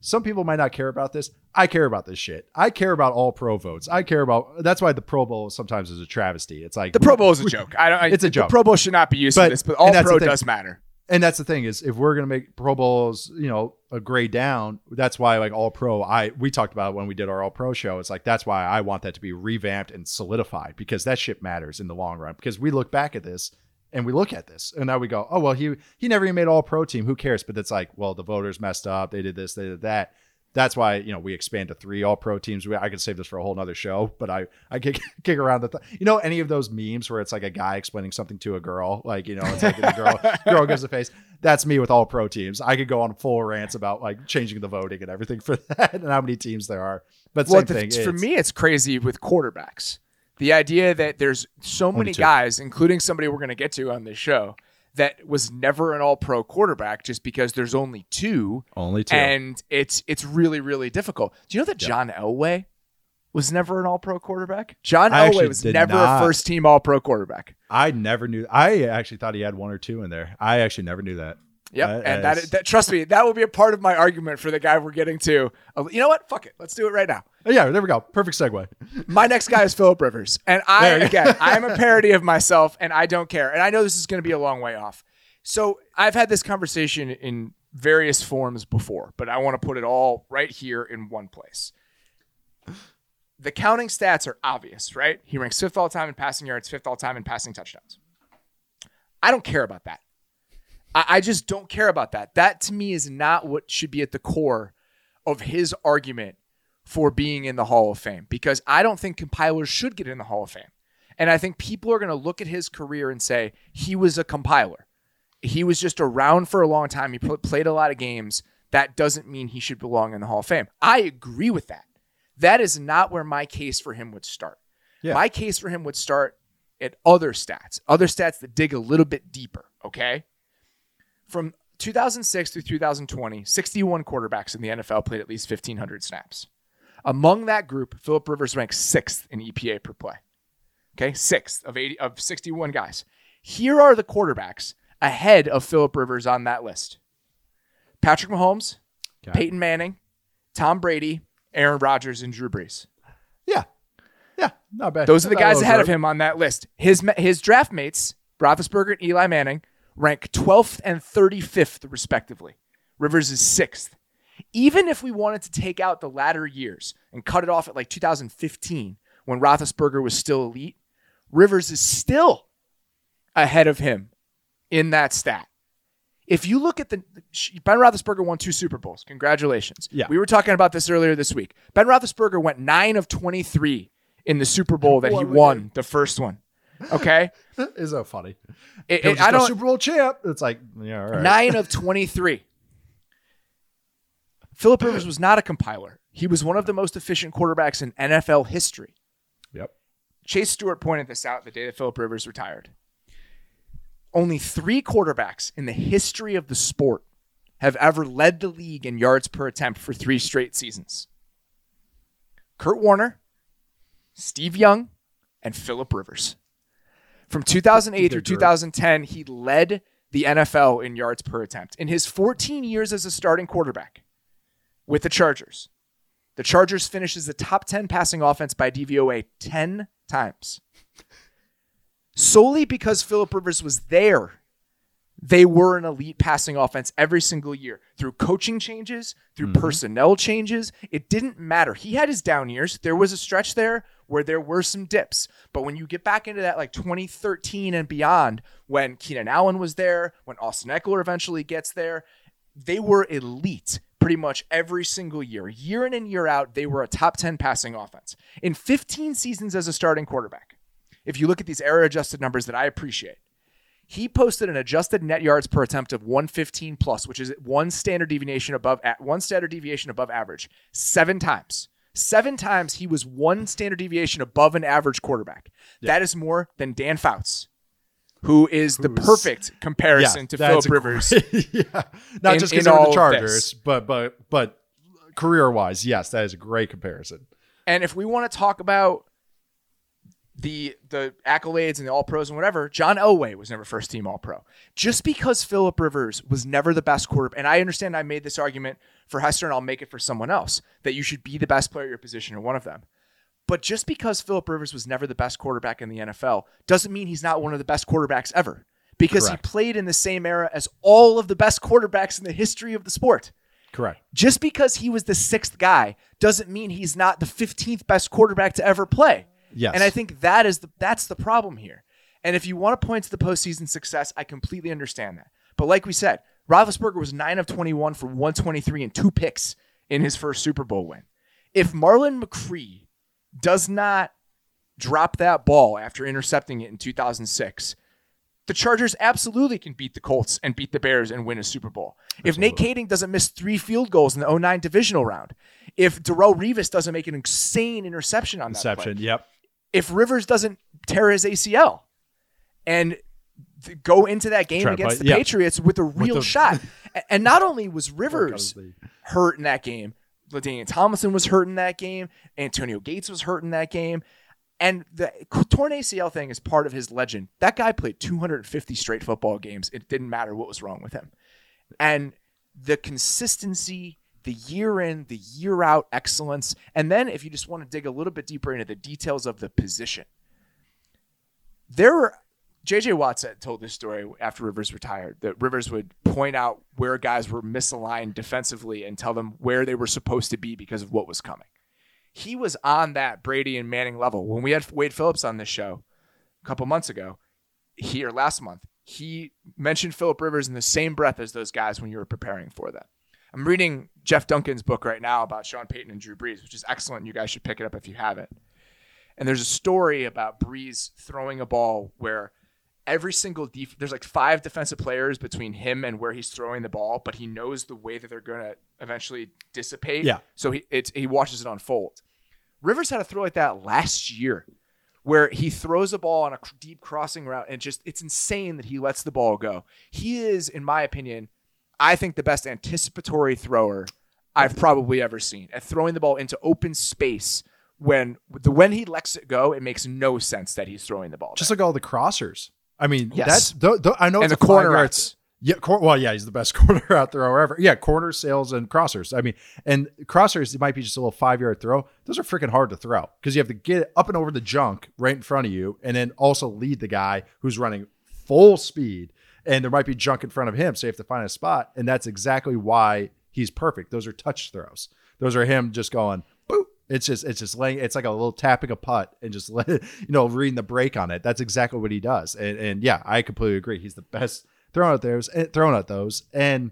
some people might not care about this. I care about this shit. I care about all pro votes. That's why the Pro Bowl sometimes is a travesty. It's like the Pro Bowl is a joke. It's a joke. The Pro Bowl should not be used for this, but all pro does matter. And that's the thing is, if we're going to make Pro Bowls, a grade down, that's why like all pro, we talked about it when we did our all pro show. It's like, that's why I want that to be revamped and solidified, because that shit matters in the long run. Because we look back at this and we look at this and now we go, oh, well, he never even made all pro team. Who cares? But it's like, well, the voters messed up. They did this, they did that. That's why, we expand to 3 all pro teams. I could save this for a whole nother show, but I kick around any of those memes where it's like a guy explaining something to a girl, like, it's like the girl gives a face. That's me with all pro teams. I could go on full rants about like changing the voting and everything for that and how many teams there are. But same thing. For me, it's crazy with quarterbacks. The idea that there's so many guys, including somebody we're going to get to on this show, that was never an all-pro quarterback just because there's only two. And it's really, really difficult. Do you know that John Elway was never an all-pro quarterback? John Elway was never a first-team all-pro quarterback. I never knew. I actually thought he had 1 or 2 in there. I actually never knew that. Yep, and that trust me, that will be a part of my argument for the guy we're getting to. You know what? Fuck it. Let's do it right now. Yeah, there we go. Perfect segue. My next guy is Philip Rivers. And I'm a parody of myself, and I don't care. And I know this is going to be a long way off. So I've had this conversation in various forms before, but I want to put it all right here in one place. The counting stats are obvious, right? He ranks 5th all time in passing yards, 5th all time in passing touchdowns. I don't care about that. I just don't care about that. That to me is not what should be at the core of his argument for being in the Hall of Fame, because I don't think compilers should get in the Hall of Fame. And I think people are going to look at his career and say he was a compiler. He was just around for a long time. He played a lot of games. That doesn't mean he should belong in the Hall of Fame. I agree with that. That is not where my case for him would start. Yeah. My case for him would start at other stats that dig a little bit deeper, okay? From 2006 through 2020, 61 quarterbacks in the NFL played at least 1,500 snaps. Among that group, Philip Rivers ranks 6th in EPA per play. Okay, 6th of 61 guys. Here are the quarterbacks ahead of Philip Rivers on that list: Patrick Mahomes, Peyton Manning, Tom Brady, Aaron Rodgers, and Drew Brees. Yeah, not bad. Those are the guys ahead of him on that list. His draft mates, Roethlisberger and Eli Manning, rank 12th and 35th, respectively. Rivers is 6th. Even if we wanted to take out the latter years and cut it off at like 2015, when Roethlisberger was still elite, Rivers is still ahead of him in that stat. If you look at Ben Roethlisberger won 2 Super Bowls. Congratulations. Yeah. We were talking about this earlier this week. Ben Roethlisberger went 9 of 23 in the Super Bowl that he won, the first one. Okay? Is that funny? I don't Super Bowl champ. It's like, yeah, all right. 9 of 23. Philip Rivers was not a compiler. He was one of the most efficient quarterbacks in NFL history. Yep. Chase Stewart pointed this out the day that Philip Rivers retired. Only 3 quarterbacks in the history of the sport have ever led the league in yards per attempt for 3 straight seasons: Kurt Warner, Steve Young, and Philip Rivers. From 2008 through 2010, he led the NFL in yards per attempt. In his 14 years as a starting quarterback with the Chargers finished as the top 10 passing offense by DVOA 10 times. Solely because Philip Rivers was there, they were an elite passing offense every single year. Through coaching changes, through personnel changes, it didn't matter. He had his down years. There was a stretch there where there were some dips. But when you get back into that like 2013 and beyond, when Keenan Allen was there, when Austin Eckler eventually gets there, they were elite pretty much every single year. Year in and year out, they were a top 10 passing offense. In 15 seasons as a starting quarterback, if you look at these error-adjusted numbers that I appreciate, he posted an adjusted net yards per attempt of 115 plus, which is one standard deviation above average, 7 times. 7 times he was 1 standard deviation above an average quarterback. Yeah. That is more than Dan Fouts, who's the perfect comparison to Philip Rivers. Not just because they're the Chargers, but career-wise, yes, that is a great comparison. And if we want to talk about the accolades and the All-Pros and whatever, John Elway was never first-team All-Pro. Just because Phillip Rivers was never the best quarterback, and I understand I made this argument for Hester, and I'll make it for someone else, that you should be the best player at your position or one of them. But just because Phillip Rivers was never the best quarterback in the NFL doesn't mean he's not one of the best quarterbacks ever. Because Correct. he played in the same era as all of the best quarterbacks in the history of the sport. Correct. Just because he was the 6th guy doesn't mean he's not the 15th best quarterback to ever play. Yes. And I think that's the problem here. And if you want to point to the postseason success, I completely understand that. But like we said, Roethlisberger was 9 of 21 for 123 and 2 picks in his first Super Bowl win. If Marlon McCree does not drop that ball after intercepting it in 2006, the Chargers absolutely can beat the Colts and beat the Bears and win a Super Bowl. Absolutely. If Nate Kading doesn't miss 3 field goals in the 2009 divisional round, if Darrelle Revis doesn't make an insane interception on that play, yep. If Rivers doesn't tear his ACL and go into that game against the Patriots with a real shot. And not only was Rivers hurt in that game, LaDainian Tomlinson was hurt in that game, Antonio Gates was hurt in that game. And the torn ACL thing is part of his legend. That guy played 250 straight football games. It didn't matter what was wrong with him. And the consistency, the year in, the year out excellence. And then if you just want to dig a little bit deeper into the details of the position, J.J. Watt told this story after Rivers retired, that Rivers would point out where guys were misaligned defensively and tell them where they were supposed to be because of what was coming. He was on that Brady and Manning level. When we had Wade Phillips on this show a couple months ago, last month, he mentioned Phillip Rivers in the same breath as those guys when you were preparing for that. I'm reading Jeff Duncan's book right now about Sean Payton and Drew Brees, which is excellent. You guys should pick it up if you haven't. And there's a story about Brees throwing a ball where every single there's like 5 defensive players between him and where he's throwing the ball, but he knows the way that they're going to eventually dissipate. Yeah. So he watches it unfold. Rivers had a throw like that last year where he throws a ball on a deep crossing route and it's insane that he lets the ball go. He is, in my opinion, I think the best anticipatory thrower I've probably ever seen at throwing the ball into open space. When he lets it go, it makes no sense that he's throwing the ball. Just like all the crossers. I mean, yes. I know and it's the corner routes. Yeah, he's the best corner route thrower ever. Yeah, corners, sails, and crossers. I mean, and crossers, it might be just a little 5-yard throw. Those are freaking hard to throw because you have to get up and over the junk right in front of you and then also lead the guy who's running full speed, and there might be junk in front of him, so you have to find a spot, and that's exactly why he's perfect. Those are touch throws. Those are him just going, boop. It's just laying. It's like a little tapping a putt and just reading the break on it. That's exactly what he does. And yeah, I completely agree. He's the best throwing at those. And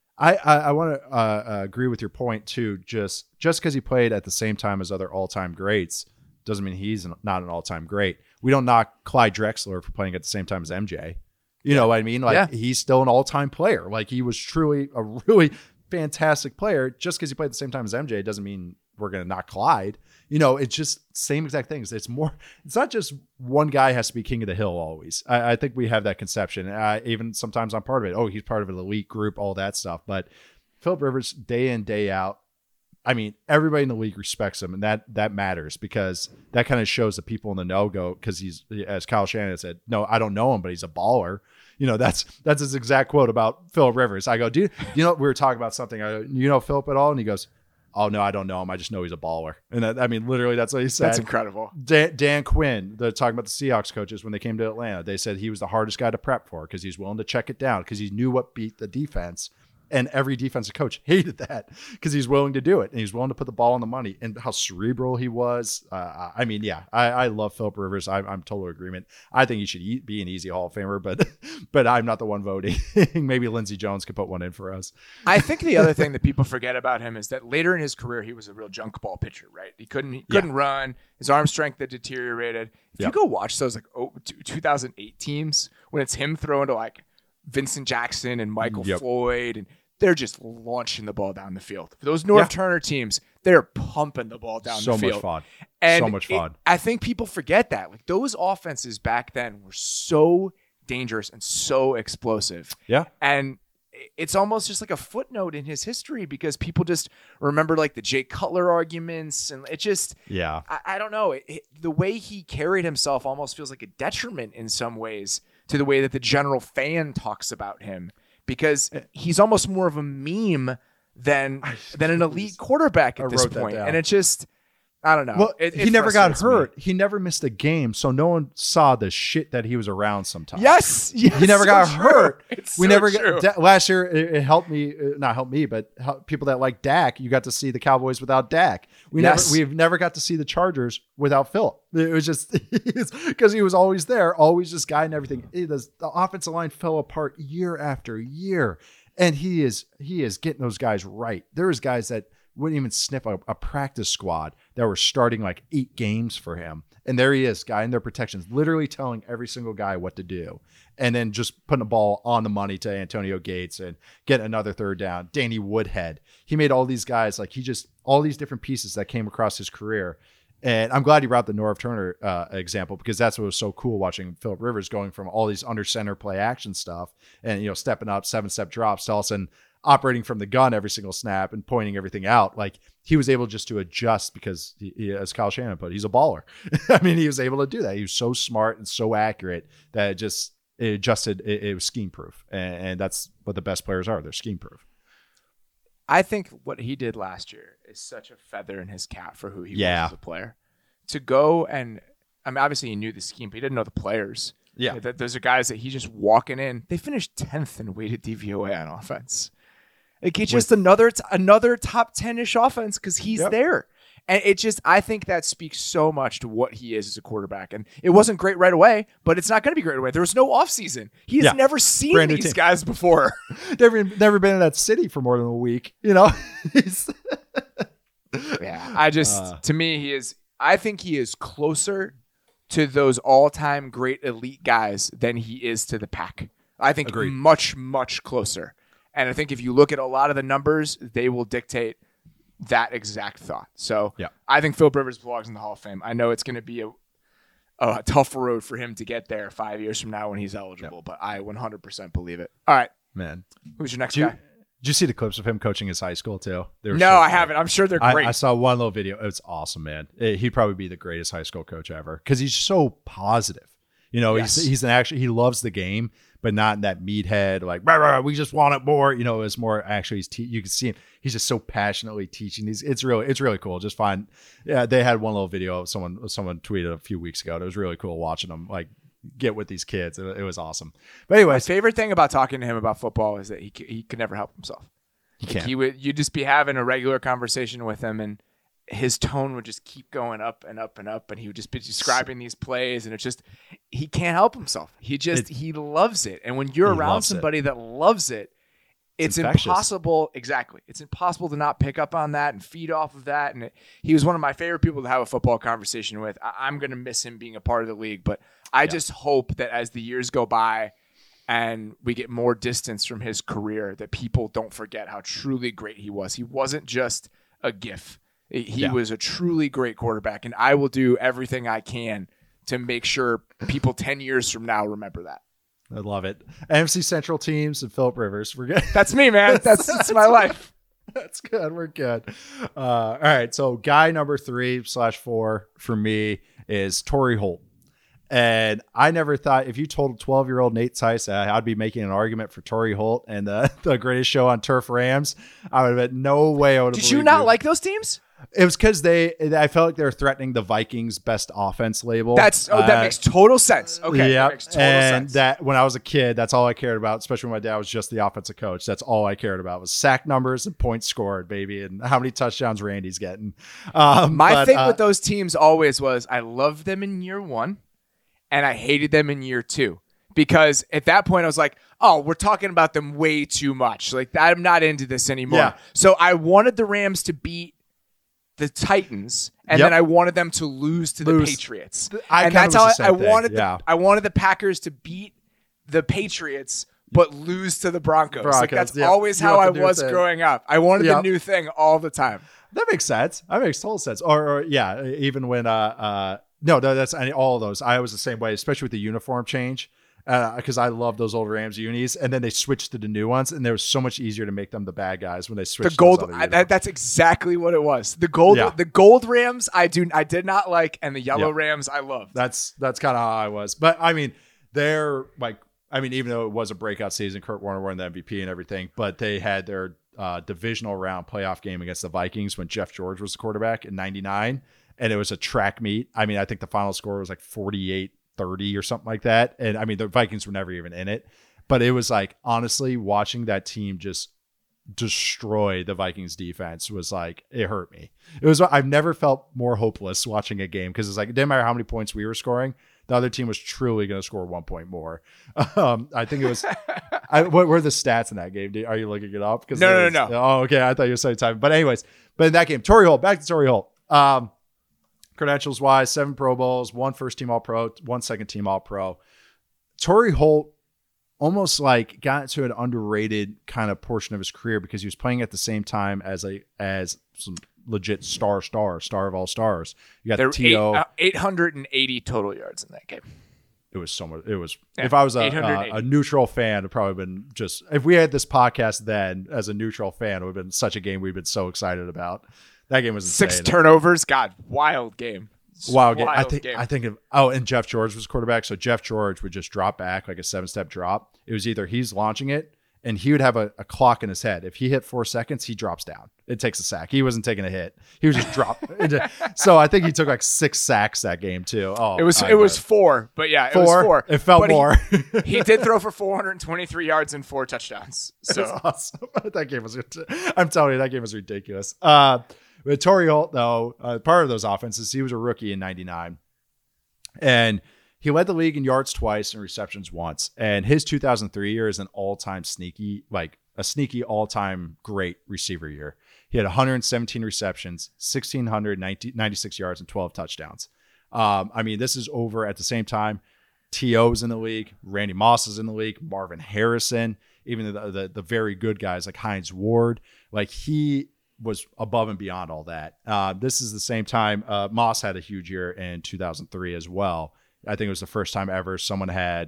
I want to agree with your point too. Just because he played at the same time as other all-time greats doesn't mean he's not an all-time great. We don't knock Clyde Drexler for playing at the same time as MJ. You know what I mean? He's still an all-time player. Like he was truly a really fantastic player. Just because he played at the same time as MJ doesn't mean we're going to knock Clyde. It's just same exact things. It's not just one guy has to be king of the hill always. I think we have that conception. Even sometimes I'm part of it. Oh, he's part of an elite group, all that stuff. But Phillip Rivers, day in, day out, I mean, everybody in the league respects him, and that matters because that kind of shows the people in the know go, because he's, as Kyle Shanahan said, no, I don't know him, but he's a baller. That's his exact quote about Phillip Rivers. I go, we were talking about something. I go, you know Phillip at all? And he goes, oh, no, I don't know him. I just know he's a baller. And literally that's what he said. That's incredible. Dan Quinn, they're talking about the Seahawks coaches when they came to Atlanta. They said he was the hardest guy to prep for because he's willing to check it down because he knew what beat the defense. And every defensive coach hated that because he's willing to do it. And he's willing to put the ball on the money and how cerebral he was. I love Phillip Rivers. I'm total agreement. I think he should be an easy Hall of Famer, but I'm not the one voting. Maybe Lindsey Jones could put one in for us. I think the other thing that people forget about him is that later in his career, he was a real junk ball pitcher, right? He couldn't run. His arm strength had deteriorated. If you go watch those 2008 teams, when it's him throwing to Vincent Jackson and Michael Floyd, and they're just launching the ball down the field. For those Norv Turner teams, they're pumping the ball down the field. So much fun. I think people forget that. Those offenses back then were so dangerous and so explosive. Yeah. And it's almost just like a footnote in his history because people just remember like the Jay Cutler arguments, and it just, I don't know. The way he carried himself almost feels like a detriment in some ways to the way that the general fan talks about him, because he's almost more of a meme than an elite quarterback at this point. And it just, I don't know. Well, he never got hurt. He never missed a game, so no one saw the shit that he was around sometimes. Yes, he never got hurt. We never got last year. It helped me, not helped me, but people that like Dak. You got to see the Cowboys without Dak. We've never got to see the Chargers without Phil. It was just because he was always there, always just guiding everything. The offensive line fell apart year after year, and he is getting those guys right. There was guys that wouldn't even sniff a practice squad that were starting like 8 games for him. And there he is, guy in their protections, literally telling every single guy what to do. And then just putting the ball on the money to Antonio Gates and get another third down. Danny Woodhead. He made all these guys, like all these different pieces that came across his career. And I'm glad you brought the Norv Turner example, because that's what was so cool watching Phillip Rivers going from all these under center play action stuff and, stepping up 7-step drops to all of a sudden operating from the gun every single snap and pointing everything out. Like, he was able just to adjust because he, as Kyle Shanahan put, he's a baller. I mean, he was able to do that. He was so smart and so accurate that it adjusted. It was scheme proof. And that's what the best players are. They're scheme proof. I think what he did last year is such a feather in his cap for who he was as a player. To go and, I mean, obviously he knew the scheme, but he didn't know the players. Yeah. Those are guys that he's just walking in. They finished 10th in weighted DVOA on offense. Like, it's just another top 10-ish offense because he's there. And it just, I think that speaks so much to what he is as a quarterback. And it wasn't great right away, but it's not going to be great away. There was no offseason. He has never seen these guys before. never been in that city for more than a week, Yeah, I just, to me, I think he is closer to those all-time great elite guys than he is to the pack. I think much, much closer. And I think if you look at a lot of the numbers, they will dictate that exact thought. So I think Phillip Rivers belongs in the Hall of Fame. I know it's going to be a tough road for him to get there 5 years from now when he's eligible, but I 100% believe it. All right. Man. Who's your next guy? Did you see the clips of him coaching his high school too? No, I haven't. I'm sure they're great. I saw one little video. It's awesome, man. He'd probably be the greatest high school coach ever because he's so positive. He's he loves the game, but not in that meathead, like, rah, rah, we just want it more. It's more actually, you can see him. He's just so passionately teaching these. It's really cool. Just fine. Yeah. They had one little video of someone tweeted a few weeks ago. It was really cool watching them like get with these kids. It was awesome. But anyway, my favorite thing about talking to him about football is that he could never help himself. He can't. You'd just be having a regular conversation with him, and his tone would just keep going up and up and up, and he would just be describing these plays, and it's just, he can't help himself. He loves it. And when you're around somebody that loves it, it's impossible. Exactly. It's impossible to not pick up on that and feed off of that. And he was one of my favorite people to have a football conversation with. I'm going to miss him being a part of the league, but I just hope that as the years go by and we get more distance from his career, that people don't forget how truly great he was. He wasn't just a gif. He was a truly great quarterback, and I will do everything I can to make sure people 10 years from now remember that. I love it. NFC Central teams and Phillip Rivers. We're good. That's me, man. That's my life. That's good. We're good. All right. So guy number 3/4 for me is Torrey Holt. And I never thought, if you told 12-year-old Nate Tice I'd be making an argument for Torrey Holt and the greatest show on turf Rams, I would have had no way I would have. Did you not like those teams? It was because I felt like they were threatening the Vikings' best offense label. That makes total sense. Okay. Yeah. That makes total sense. That when I was a kid, that's all I cared about, especially when my dad was just the offensive coach. That's all I cared about was sack numbers and points scored, baby, and how many touchdowns Randy's getting. My thing with those teams always was I loved them in year 1 and I hated them in year 2. Because at that point I was like, oh, we're talking about them way too much. Like, I'm not into this anymore. Yeah. So I wanted the Rams to beat the Titans, and then I wanted them to lose to the Patriots. And that's how I wanted I wanted the Packers to beat the Patriots but lose to the Broncos. Like, that's always how I was growing up. I wanted the new thing all the time. That makes sense. That makes total sense. Or even when no, that's all of those. I was the same way, especially with the uniform change. because I love those old Rams unis, and then they switched to the new ones, and it was so much easier to make them the bad guys when they switched. The gold, to those other uniforms. that's exactly what it was. The gold Rams I did not like, and the yellow Rams I loved. That's kind of how I was. But I mean, they're like, even though it was a breakout season, Kurt Warner won the MVP and everything, but they had their divisional round playoff game against the Vikings when Jeff George was the quarterback in '99, and it was a track meet. I mean, I think the final score was like 48-30 or something like that. And I mean, the Vikings were never even in it, but it was like, honestly, watching that team just destroy the Vikings defense was like, it hurt me. I've never felt more hopeless watching a game, because it's like, it didn't matter how many points we were scoring. The other team was truly going to score 1 point more. I think it was. What were the stats in that game? Are you looking it up? No. Oh, okay. I thought you were saying time. But anyways, in that game, Torrey Holt. Back to Torrey Holt. Credentials wise, 7 Pro Bowls, 1 first team All Pro, 1 second team All Pro. Torrey Holt almost like got into an underrated kind of portion of his career, because he was playing at the same time as some legit star of all stars. You got there T.O. 880 total yards in that game. It was so much. It was, if I was a neutral fan, it'd probably been just, if we had this podcast then as a neutral fan, it would have been such a game we've been so excited about. That game was insane. 6 turnovers. God, wild game. Wild game. I think and Jeff George was quarterback. So Jeff George would just drop back like a 7-step drop. It was either he's launching it, and he would have a clock in his head. If he hit 4 seconds, he drops down. It takes a sack. He wasn't taking a hit. He was just dropped. So I think he took like 6 sacks that game too. Oh, it was 4, but yeah, it was 4. It felt more. He did throw for 423 yards and 4 touchdowns. So it was awesome. That game was. I'm telling you, that game was ridiculous. With Torrey Holt, though, part of those offenses, he was a rookie in '99, and he led the league in yards twice and receptions once. And his 2003 year is an all-time sneaky all-time great receiver year. He had 117 receptions, 1,696 yards, and 12 touchdowns. This is over at the same time. T.O.'s in the league. Randy Moss is in the league. Marvin Harrison, even the very good guys like Hines Ward. Like, he was above and beyond all that. This is the same time Moss had a huge year in 2003 as well. I think it was the first time ever someone had,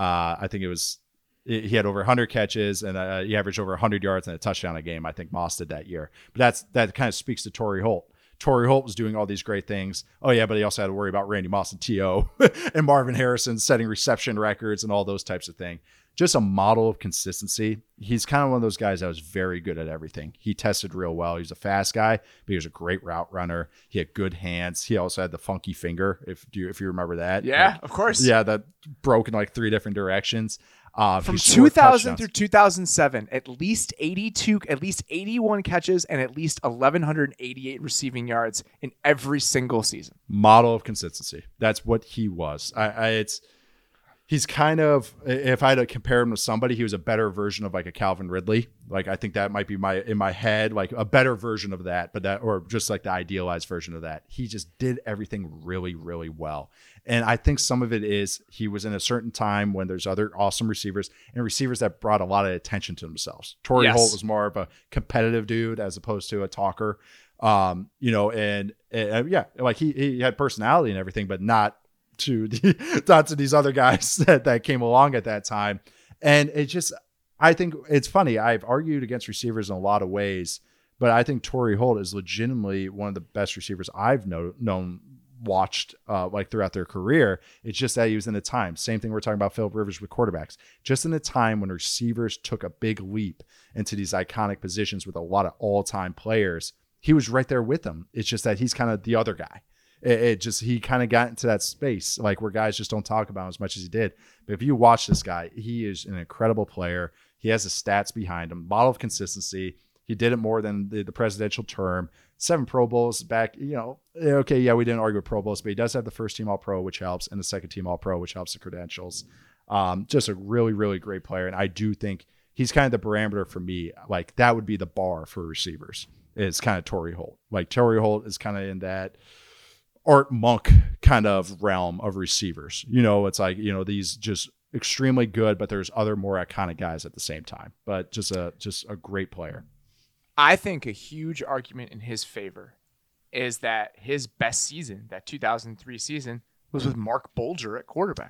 he had over 100 catches, and he averaged over 100 yards and a touchdown a game. I think Moss did that year. But that kind of speaks to Torrey Holt. Torrey Holt was doing all these great things. Oh yeah, but he also had to worry about Randy Moss and T.O. and Marvin Harrison setting reception records and all those types of things. Just a model of consistency. He's kind of one of those guys that was very good at everything. He tested real well. He was a fast guy, but he was a great route runner. He had good hands. He also had the funky finger, if you remember that. Yeah, of course. Yeah, that broke in like 3 different directions. From 2000 through 2007, at least 81 catches and at least 1,188 receiving yards in every single season. Model of consistency. That's what he was. He's kind of, if I had to compare him to somebody, he was a better version of like a Calvin Ridley. Like, I think that might be in my head, like a better version of that, or just like the idealized version of that. He just did everything really, really well. And I think some of it is he was in a certain time when there's other awesome receivers and receivers that brought a lot of attention to themselves. Torrey Holt was more of a competitive dude as opposed to a talker, like he had personality and everything, but not to these other guys that came along at that time. And I think it's funny. I've argued against receivers in a lot of ways, but I think Torrey Holt is legitimately one of the best receivers I've watched like throughout their career. It's just that he was in a time. Same thing we're talking about Philip Rivers with quarterbacks. Just in a time when receivers took a big leap into these iconic positions with a lot of all-time players. He was right there with them. It's just that he's kind of the other guy. He kind of got into that space like where guys just don't talk about him as much as he did. But if you watch this guy, he is an incredible player. He has the stats behind him, model of consistency. He did it more than the presidential term. 7 Pro Bowls back, okay, yeah, we didn't argue with Pro Bowls, but he does have the first team All-Pro, which helps, and the second team All-Pro, which helps the credentials. Just a really, really great player. And I do think he's kind of the parameter for me. Like, that would be the bar for receivers. It's kind of Torrey Holt. Like, Torrey Holt is kind of in that Art Monk kind of realm of receivers. It's like, these just extremely good, but there's other more iconic guys at the same time. But just a great player. I think a huge argument in his favor is that his best season, that 2003 season, was with Mark Bulger at quarterback.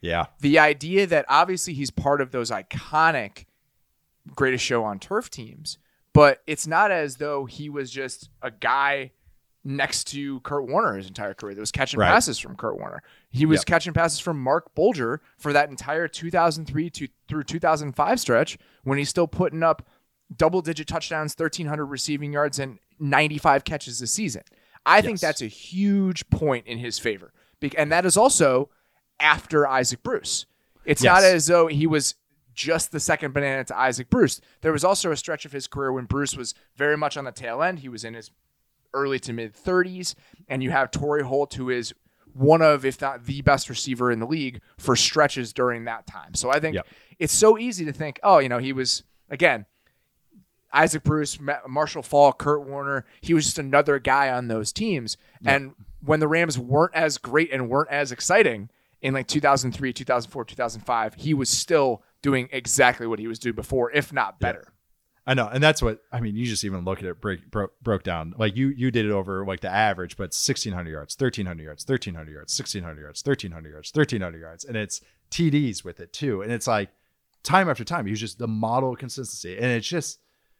Yeah. The idea that obviously he's part of those iconic Greatest Show on Turf teams, but it's not as though he was just a guy next to Kurt Warner his entire career that was catching passes from Kurt Warner. He was catching passes from Mark Bulger for that entire 2003 through 2005 stretch when he's still putting up double-digit touchdowns, 1,300 receiving yards, and 95 catches a season. I think that's a huge point in his favor. And that is also after Isaac Bruce. It's not as though he was just the second banana to Isaac Bruce. There was also a stretch of his career when Bruce was very much on the tail end. He was in his early to mid 30s, and you have Torrey Holt, who is one of, if not the best receiver in the league for stretches during that time. So I think it's so easy to think, he was, again, Isaac Bruce, Marshall Faulk, Kurt Warner. He was just another guy on those teams. And when the Rams weren't as great and weren't as exciting in like 2003, 2004, 2005, he was still doing exactly what he was doing before, if not better. I know. And that's what, you just even look at it, broke down. Like you did it over like the average, but 1,600 yards, 1,300 yards, 1,300 yards, 1,600 yards, 1,300 yards, 1,300 yards. And it's TDs with it too. And it's like time after time, he was just the model of consistency. And it's just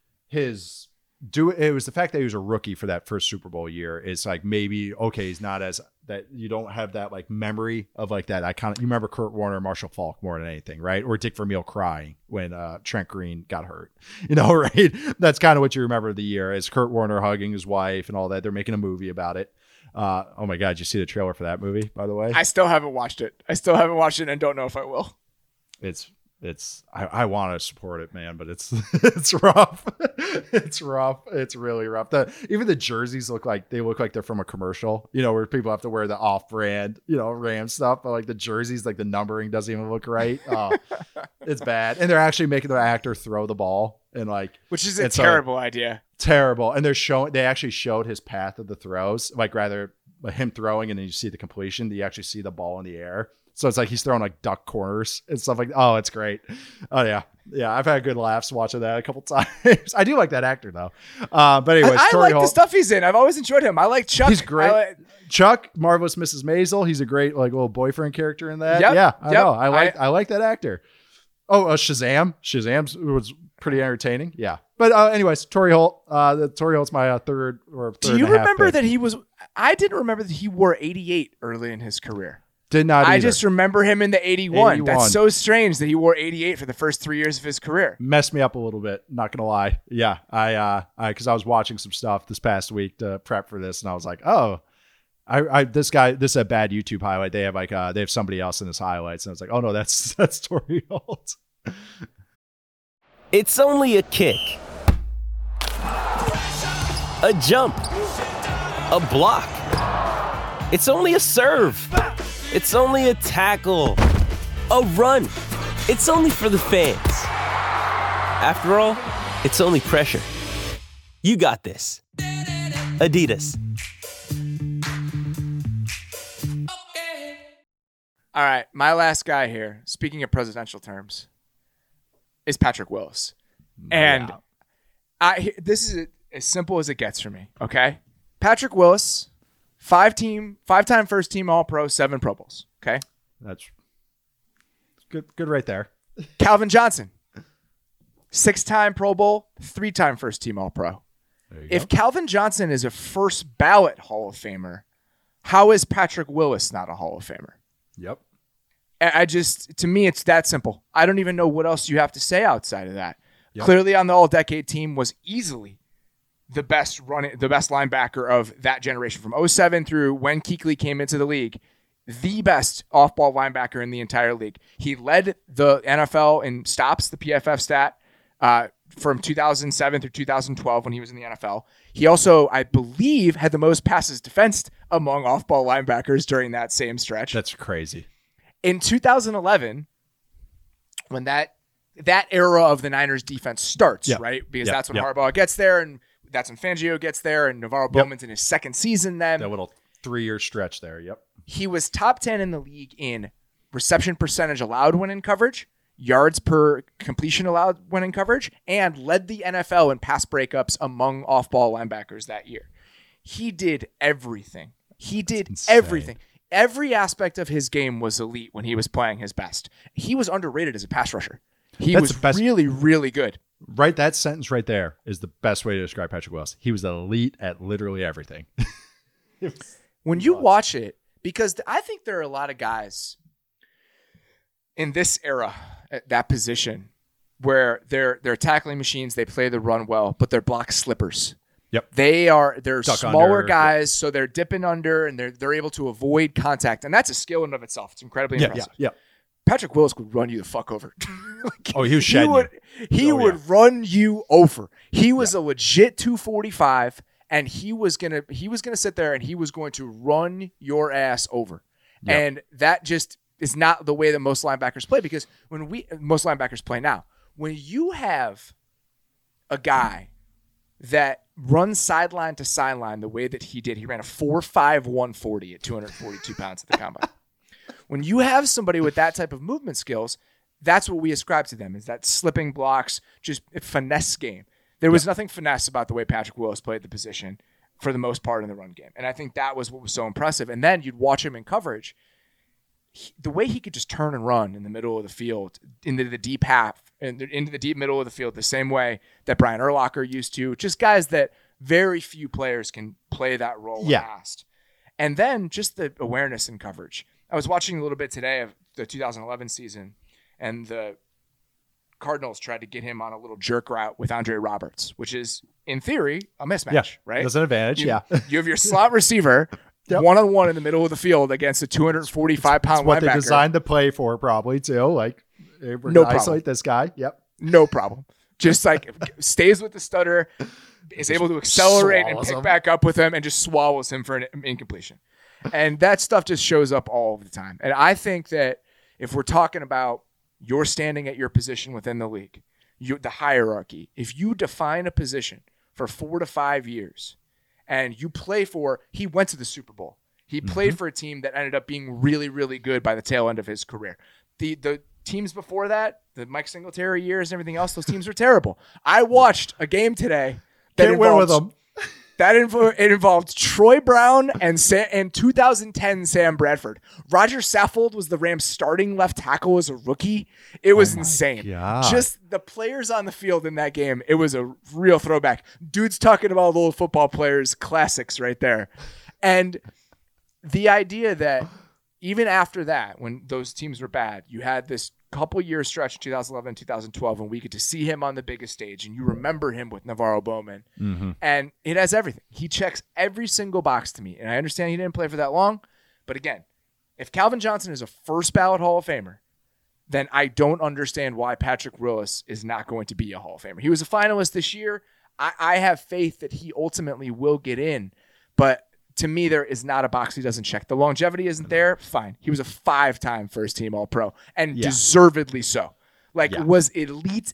it was the fact that he was a rookie for that first Super Bowl year. It's like, maybe, okay, he's not as that. You don't have that like memory of like that iconic. You remember Kurt Warner, Marshall Faulk more than anything, right? Or Dick Vermeil crying when Trent Green got hurt, right? That's kind of what you remember of the year, is Kurt Warner hugging his wife and all that. They're making a movie about it. Oh my God, did you see the trailer for that movie, by the way? I still haven't watched it. And don't know if I will. I want to support it, man, but it's rough. It's rough. It's really rough. Even the jerseys look like they're from a commercial, where people have to wear the off-brand, Ram stuff. But like the jerseys, like the numbering doesn't even look right. Oh, it's bad. And they're actually making the actor throw the ball, and which is a terrible idea. Terrible. And they actually showed his path of the throws, like rather him throwing, and then you see the completion. You actually see the ball in the air. So it's like he's throwing like duck corners and stuff like that. Oh, it's great. Oh, yeah. Yeah, I've had good laughs watching that a couple times. I do like that actor, though. But anyways, I like the stuff he's in. I've always enjoyed him. I like Chuck. He's great. Chuck, Marvelous Mrs. Maisel. He's a great like little boyfriend character in that. Yep. Yeah, I know. I like that actor. Oh, Shazam. Shazam was pretty entertaining. Yeah. But anyways, Torrey Holt. Torrey Holt's my third. Do you remember that he was? I didn't remember that he wore 88 early in his career. Did not either. I just remember him in the 81. That's so strange that he wore 88 for the first 3 years of his career. Messed me up a little bit, not gonna lie. Yeah, because I was watching some stuff this past week to prep for this, and I was like, oh, this is a bad YouTube highlight. They have somebody else in his highlights, and I was like, oh no, that's Torrey Holt. It's only a kick, a jump, a block. It's only a serve. It's only a tackle, a run. It's only for the fans. After all, it's only pressure. You got this. Adidas. All right, my last guy here, speaking of presidential terms, is Patrick Willis. And this is as simple as it gets for me, okay? Patrick Willis, five-time first-team All-Pro, 7 Pro Bowls, okay? That's good right there. Calvin Johnson, 6-time Pro Bowl, 3-time first-team All-Pro. If Calvin Johnson is a first-ballot Hall of Famer, how is Patrick Willis not a Hall of Famer? Yep. To me, it's that simple. I don't even know what else you have to say outside of that. Yep. Clearly on the All-Decade team was easily the best linebacker of that generation from 2007 through when Kuechly came into the league, the best off-ball linebacker in the entire league. He led the NFL in stops, the PFF stat, from 2007 through 2012 when he was in the NFL. He also, I believe, had the most passes defensed among off-ball linebackers during that same stretch. That's crazy. In 2011, when that era of the Niners defense starts, right? Because that's when Harbaugh gets there, and that's when Fangio gets there, and Navarro Bowman's in his second season then. That little 3-year stretch there, yep. He was top 10 in the league in reception percentage allowed when in coverage, yards per completion allowed when in coverage, and led the NFL in pass breakups among off-ball linebackers that year. He did everything. Everything. every aspect of his game was elite when he was playing his best. He was underrated as a pass rusher. He was really, really good. Right, that sentence right there is the best way to describe Patrick Willis. He was elite at literally everything. When you watch it, because I think there are a lot of guys in this era at that position where they're tackling machines, they play the run well, but they're block slippers. Yep. They're Duck smaller under. guys, so they're dipping under and they're able to avoid contact. And that's a skill in and of itself. It's incredibly impressive. Yeah. Patrick Willis could run you the fuck over. He was shedding He would run you over. He was a legit 245, and he was gonna sit there and he was going to run your ass over. Yep. And that just is not the way that most linebackers play, because most linebackers play now. When you have a guy that runs sideline to sideline the way that he did, he ran a 4.5 140 at 242 pounds at the combine. When you have somebody with that type of movement skills, that's what we ascribe to them, is that slipping blocks, just a finesse game. There was nothing finesse about the way Patrick Willis played the position for the most part in the run game. And I think that was what was so impressive. And then you'd watch him in coverage. The way he could just turn and run in the middle of the field, into the deep half, and into the deep middle of the field, the same way that Brian Urlacher used to, just guys that very few players can play that role past. And then just the awareness in coverage. I was watching a little bit today of the 2011 season, and the Cardinals tried to get him on a little jerk route with Andre Roberts, which is, in theory, a mismatch, right? That's an advantage, You have your slot receiver one-on-one in the middle of the field against a 245-pound linebacker. What they designed the play for, probably, too. Like, we're going to isolate this guy. Yep. No problem. Just like stays with the stutter, is able to accelerate and pick back up with him, and just swallows him for an incompletion. And that stuff just shows up all the time. And I think that if we're talking about your standing at your position within the league, the hierarchy, if you define a position for 4 to 5 years and you play for, he went to the Super Bowl. He played for a team that ended up being really, really good by the tail end of his career. The teams before that, the Mike Singletary years and everything else, those teams were terrible. I watched a game today that Can't win with them. It involved Troy Brown and 2010 Sam Bradford. Roger Saffold was the Rams' starting left tackle as a rookie. It was insane. God. Just the players on the field in that game, it was a real throwback. Dude's talking about old football players, classics right there. And the idea that even after that, when those teams were bad, you had this couple year stretch in 2011, 2012, and we get to see him on the biggest stage, and you remember him with Navarro Bowman. And it has everything. He checks every single box to me. And I understand he didn't play for that long, but again, if Calvin Johnson is a first ballot Hall of Famer, then I don't understand why Patrick Willis is not going to be a Hall of Famer. He was a finalist this year. I have faith that he ultimately will get in, but to me, there is not a box he doesn't check. The longevity isn't there. Fine. He was a 5-time first-team All-Pro, and deservedly so. Was elite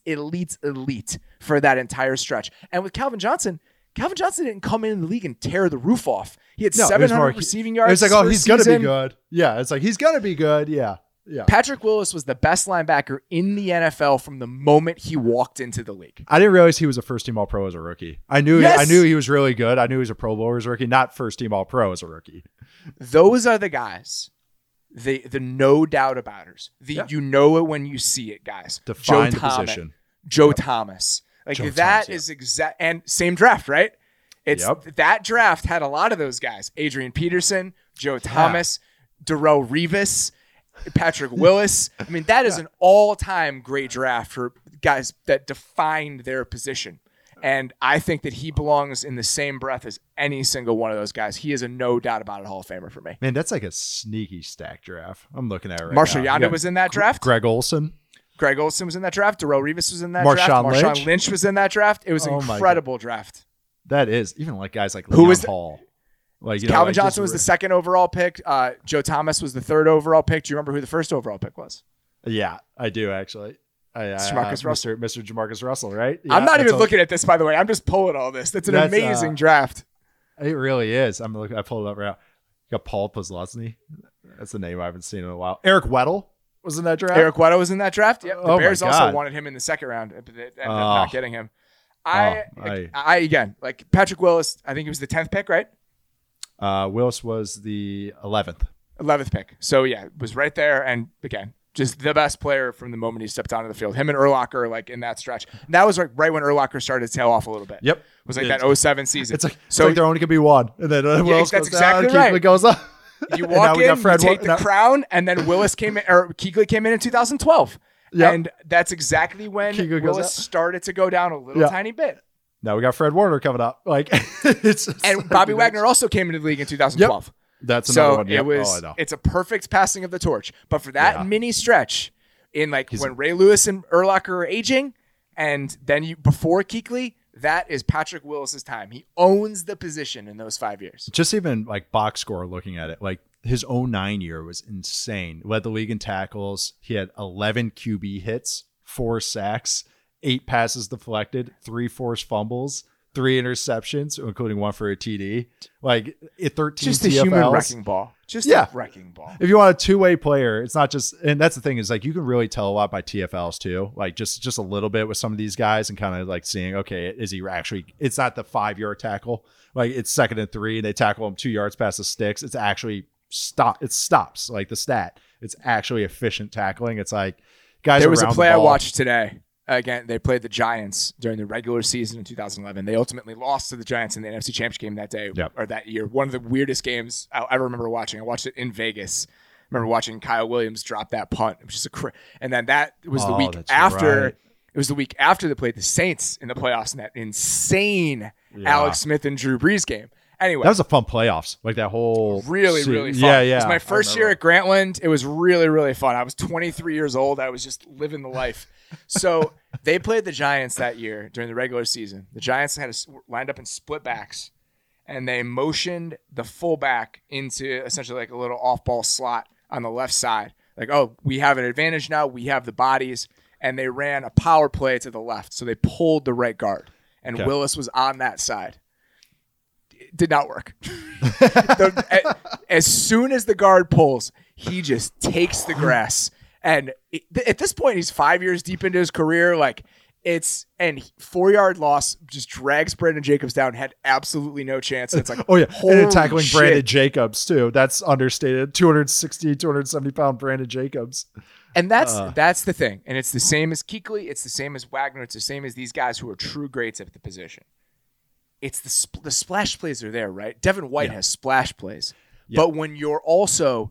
for that entire stretch. And with Calvin Johnson didn't come in the league and tear the roof off. He had 700 receiving yards. It's like, he's going to be good. Yeah, it's like, he's going to be good. Yeah. Patrick Willis was the best linebacker in the NFL from the moment he walked into the league. I didn't realize he was a first-team All-Pro as a rookie. I knew he was really good. I knew he was a Pro Bowler as a rookie, not first-team All-Pro as a rookie. Those are the guys, the no doubt abouters. You know it when you see it, guys. Define the position. Joe Thomas. Is exact, and same draft, right? That draft had a lot of those guys. Adrian Peterson, Joe Thomas, Darrelle Revis, Patrick Willis. I mean, that is an all-time great draft for guys that defined their position. And I think that he belongs in the same breath as any single one of those guys. He is a no doubt about it Hall of Famer for me. Man, that's like a sneaky stack draft. I'm looking at it right Marshall now. Yanda was in that draft. Greg Olson was in that draft. Darrelle Revis was in that Marshawn draft. Lynch. Marshawn Lynch was in that draft. It was an incredible draft. That is. Even like guys like Leon Hall. Calvin Johnson was the 2nd overall pick. Joe Thomas was the 3rd overall pick. Do you remember who the 1st overall pick was? Yeah, I do actually. Jamarcus Russell. Mr. Jamarcus Russell, right? Yeah, I'm not even looking at this, by the way. I'm just pulling all this. That's an amazing draft. It really is. I'm looking. I pulled it up right now. You got Paul Posluszny. That's the name I haven't seen in a while. Eric Weddle was in that draft. Eric Weddle was in that draft. Yep. The Bears also wanted him in the 2nd round, but they ended up not getting him. Again, like Patrick Willis, I think he was the 10th pick, right? Willis was the 11th. 11th pick. So yeah, was right there. And again, just the best player from the moment he stepped onto the field. Him and Urlacher, like in that stretch. And that was like right when Urlacher started to tail off a little bit. Yep. It was like that 07 season. It's like there only could be one. And then Willis that's goes down, exactly right. Kuechly goes up. You walk in, you take the crown, and then Willis came in, or Kuechly came in 2012. Yep. And that's exactly when Willis started to go down a little tiny bit. Now we got Fred Warner coming up. Like and Bobby Wagner also came into the league in 2012. Yep. That's another one. Yep. It's a perfect passing of the torch. But for that mini stretch, in when Ray Lewis and Urlacher are aging, and then before Kuechly, that is Patrick Willis's time. He owns the position in those 5 years. Just even like box score looking at it, like his 09 year was insane. Led the league in tackles. He had 11 QB hits, 4 sacks, 8 passes deflected, 3 forced fumbles, 3 interceptions, including 1 for a TD. Like 13 just TFLs. A human wrecking ball. Just a wrecking ball. If you want a two-way player, it's not just, and that's the thing is like you can really tell a lot by TFLs too. Like just a little bit with some of these guys and kind of like seeing, okay, is he actually? It's not the 5-yard tackle. Like it's 2nd and 3, and they tackle him 2 yards past the sticks. It's actually stop. It stops like the stat. It's actually efficient tackling. It's like guys. There was a play I watched today. Again, they played the Giants during the regular season in 2011. They ultimately lost to the Giants in the NFC Championship game that day or that year. One of the weirdest games I'll ever remember watching. I watched it in Vegas. I remember watching Kyle Williams drop that punt. It was just and then that was the week after. Right. It was the week after they played the Saints in the playoffs in that insane Alex Smith and Drew Brees game. Anyway, that was a fun playoffs. Like that whole really fun. Yeah. It was my first year at Grantland. It was really, really fun. I was 23 years old. I was just living the life. So they played the Giants that year during the regular season. The Giants had lined up in split backs, and they motioned the fullback into essentially like a little off-ball slot on the left side. Like, oh, we have an advantage now. We have the bodies. And they ran a power play to the left. So they pulled the right guard, and Willis was on that side. It did not work. As soon as the guard pulls, he just takes the grass. And at this point, he's 5 years deep into his career. Like and 4-yard loss just drags Brandon Jacobs down. Had absolutely no chance. And it's like, and tackling Brandon Jacobs too. That's understated. 260, 270 pound Brandon Jacobs. And that's the thing. And it's the same as Kuechly. It's the same as Wagner. It's the same as these guys who are true greats at the position. It's the splash plays are there, right? Devin White has splash plays. But when you're also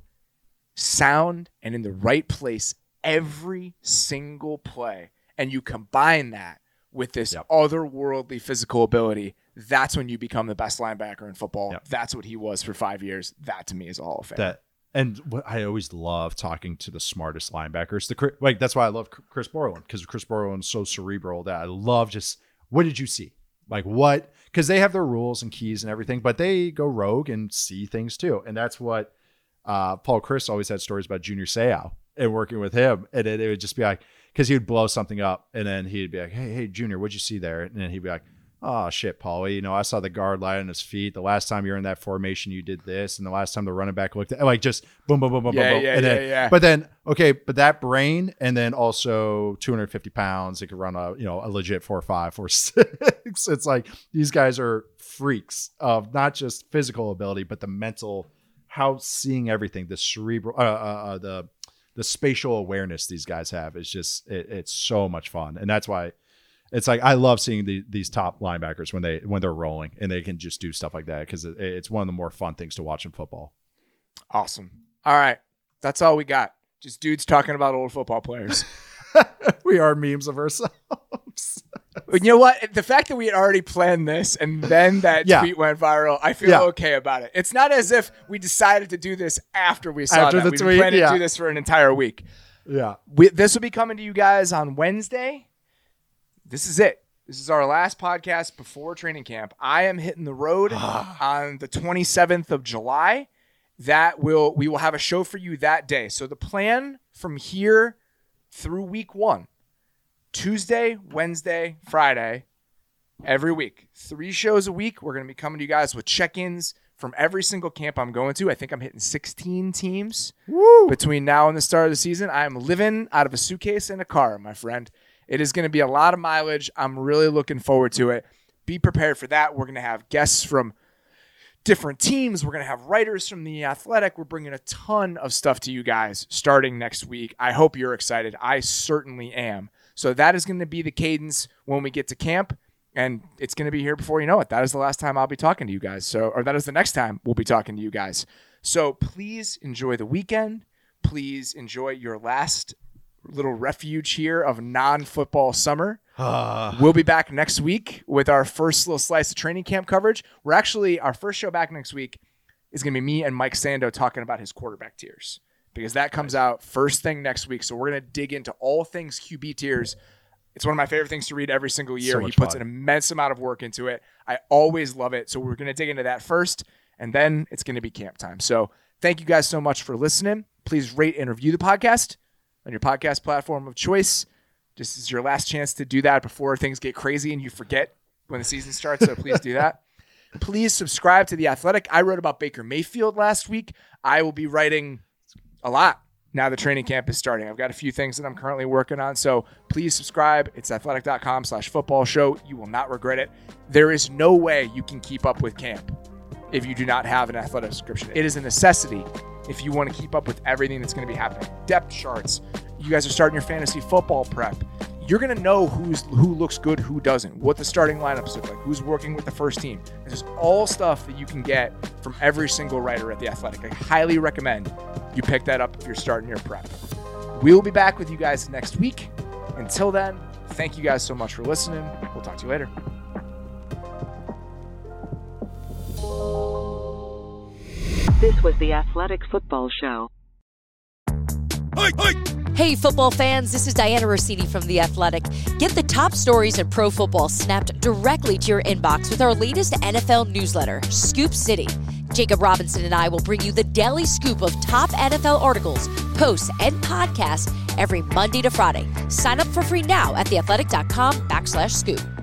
sound and in the right place every single play, and you combine that with this otherworldly physical ability, that's when you become the best linebacker in football. That's what he was for 5 years. That, to me, is a Hall of Fame. And what I always love talking to the smartest linebackers. That's why I love Chris Borland, because Chris Borland is so cerebral that I love just, what did you see? Like what? Because they have their rules and keys and everything, but they go rogue and see things too. And that's what Paul Chris always had stories about Junior Seau and working with him. And it would just be like, because he would blow something up and then he'd be like, hey, Junior, what'd you see there? And then he'd be like, oh, shit, Paulie, I saw the guard lie on his feet. The last time you were in that formation, you did this. And the last time the running back looked at, like, just boom, boom, boom, boom, boom. But then, but that brain, and then also 250 pounds, it could run a legit 4.5, 4.6. It's like these guys are freaks of not just physical ability, but the mental, how seeing everything, the cerebral, the spatial awareness these guys have is just, it's so much fun. And that's why it's like I love seeing these top linebackers when they're rolling and they can just do stuff like that, because it's one of the more fun things to watch in football. Awesome. All right, that's all we got. Just dudes talking about old football players. We are memes of ourselves. You know what? The fact that we had already planned this and then that tweet went viral, I feel okay about it. It's not as if we decided to do this after we saw that. We've been planning to do this for an entire week. Yeah. This will be coming to you guys on Wednesday. This is it. This is our last podcast before training camp. I am hitting the road on the 27th of July. We will have a show for you that day. So the plan from here through week 1, Tuesday, Wednesday, Friday, every week, 3 shows a week. We're going to be coming to you guys with check-ins from every single camp I'm going to. I think I'm hitting 16 teams between now and the start of the season. I am living out of a suitcase and a car, my friend. It is going to be a lot of mileage. I'm really looking forward to it. Be prepared for that. We're going to have guests from different teams. We're going to have writers from The Athletic. We're bringing a ton of stuff to you guys starting next week. I hope you're excited. I certainly am. So that is going to be the cadence when we get to camp, and it's going to be here before you know it. That is the last time I'll be talking to you guys. Or that is the next time we'll be talking to you guys. So please enjoy the weekend. Please enjoy your last little refuge here of non-football summer. We'll be back next week with our first little slice of training camp coverage. Our first show back next week is going to be me and Mike Sando talking about his quarterback tiers, because that comes out first thing next week. So we're going to dig into all things QB tiers. It's one of my favorite things to read every single year. He puts an immense amount of work into it. I always love it. So we're going to dig into that first, and then it's going to be camp time. So thank you guys so much for listening. Please rate and review the podcast on your podcast platform of choice. This is your last chance to do that before things get crazy and you forget when the season starts. So please do that. Please subscribe to The Athletic. I wrote about Baker Mayfield last week. I will be writing a lot now the training camp is starting. I've got a few things that I'm currently working on. So please subscribe. It's athletic.com/football show. You will not regret it. There is no way you can keep up with camp if you do not have an Athletic subscription. It is a necessity if you want to keep up with everything that's going to be happening. Depth charts. You guys are starting your fantasy football prep. You're going to know who looks good, who doesn't, what the starting lineups look like, who's working with the first team. This is all stuff that you can get from every single writer at The Athletic. I highly recommend you pick that up if you're starting your prep. We'll be back with you guys next week. Until then, thank you guys so much for listening. We'll talk to you later. This was The Athletic Football Show. Hey, football fans, this is Diana Rossini from The Athletic. Get the top stories in pro football snapped directly to your inbox with our latest NFL newsletter, Scoop City. Jacob Robinson and I will bring you the daily scoop of top NFL articles, posts, and podcasts every Monday to Friday. Sign up for free now at theathletic.com/scoop.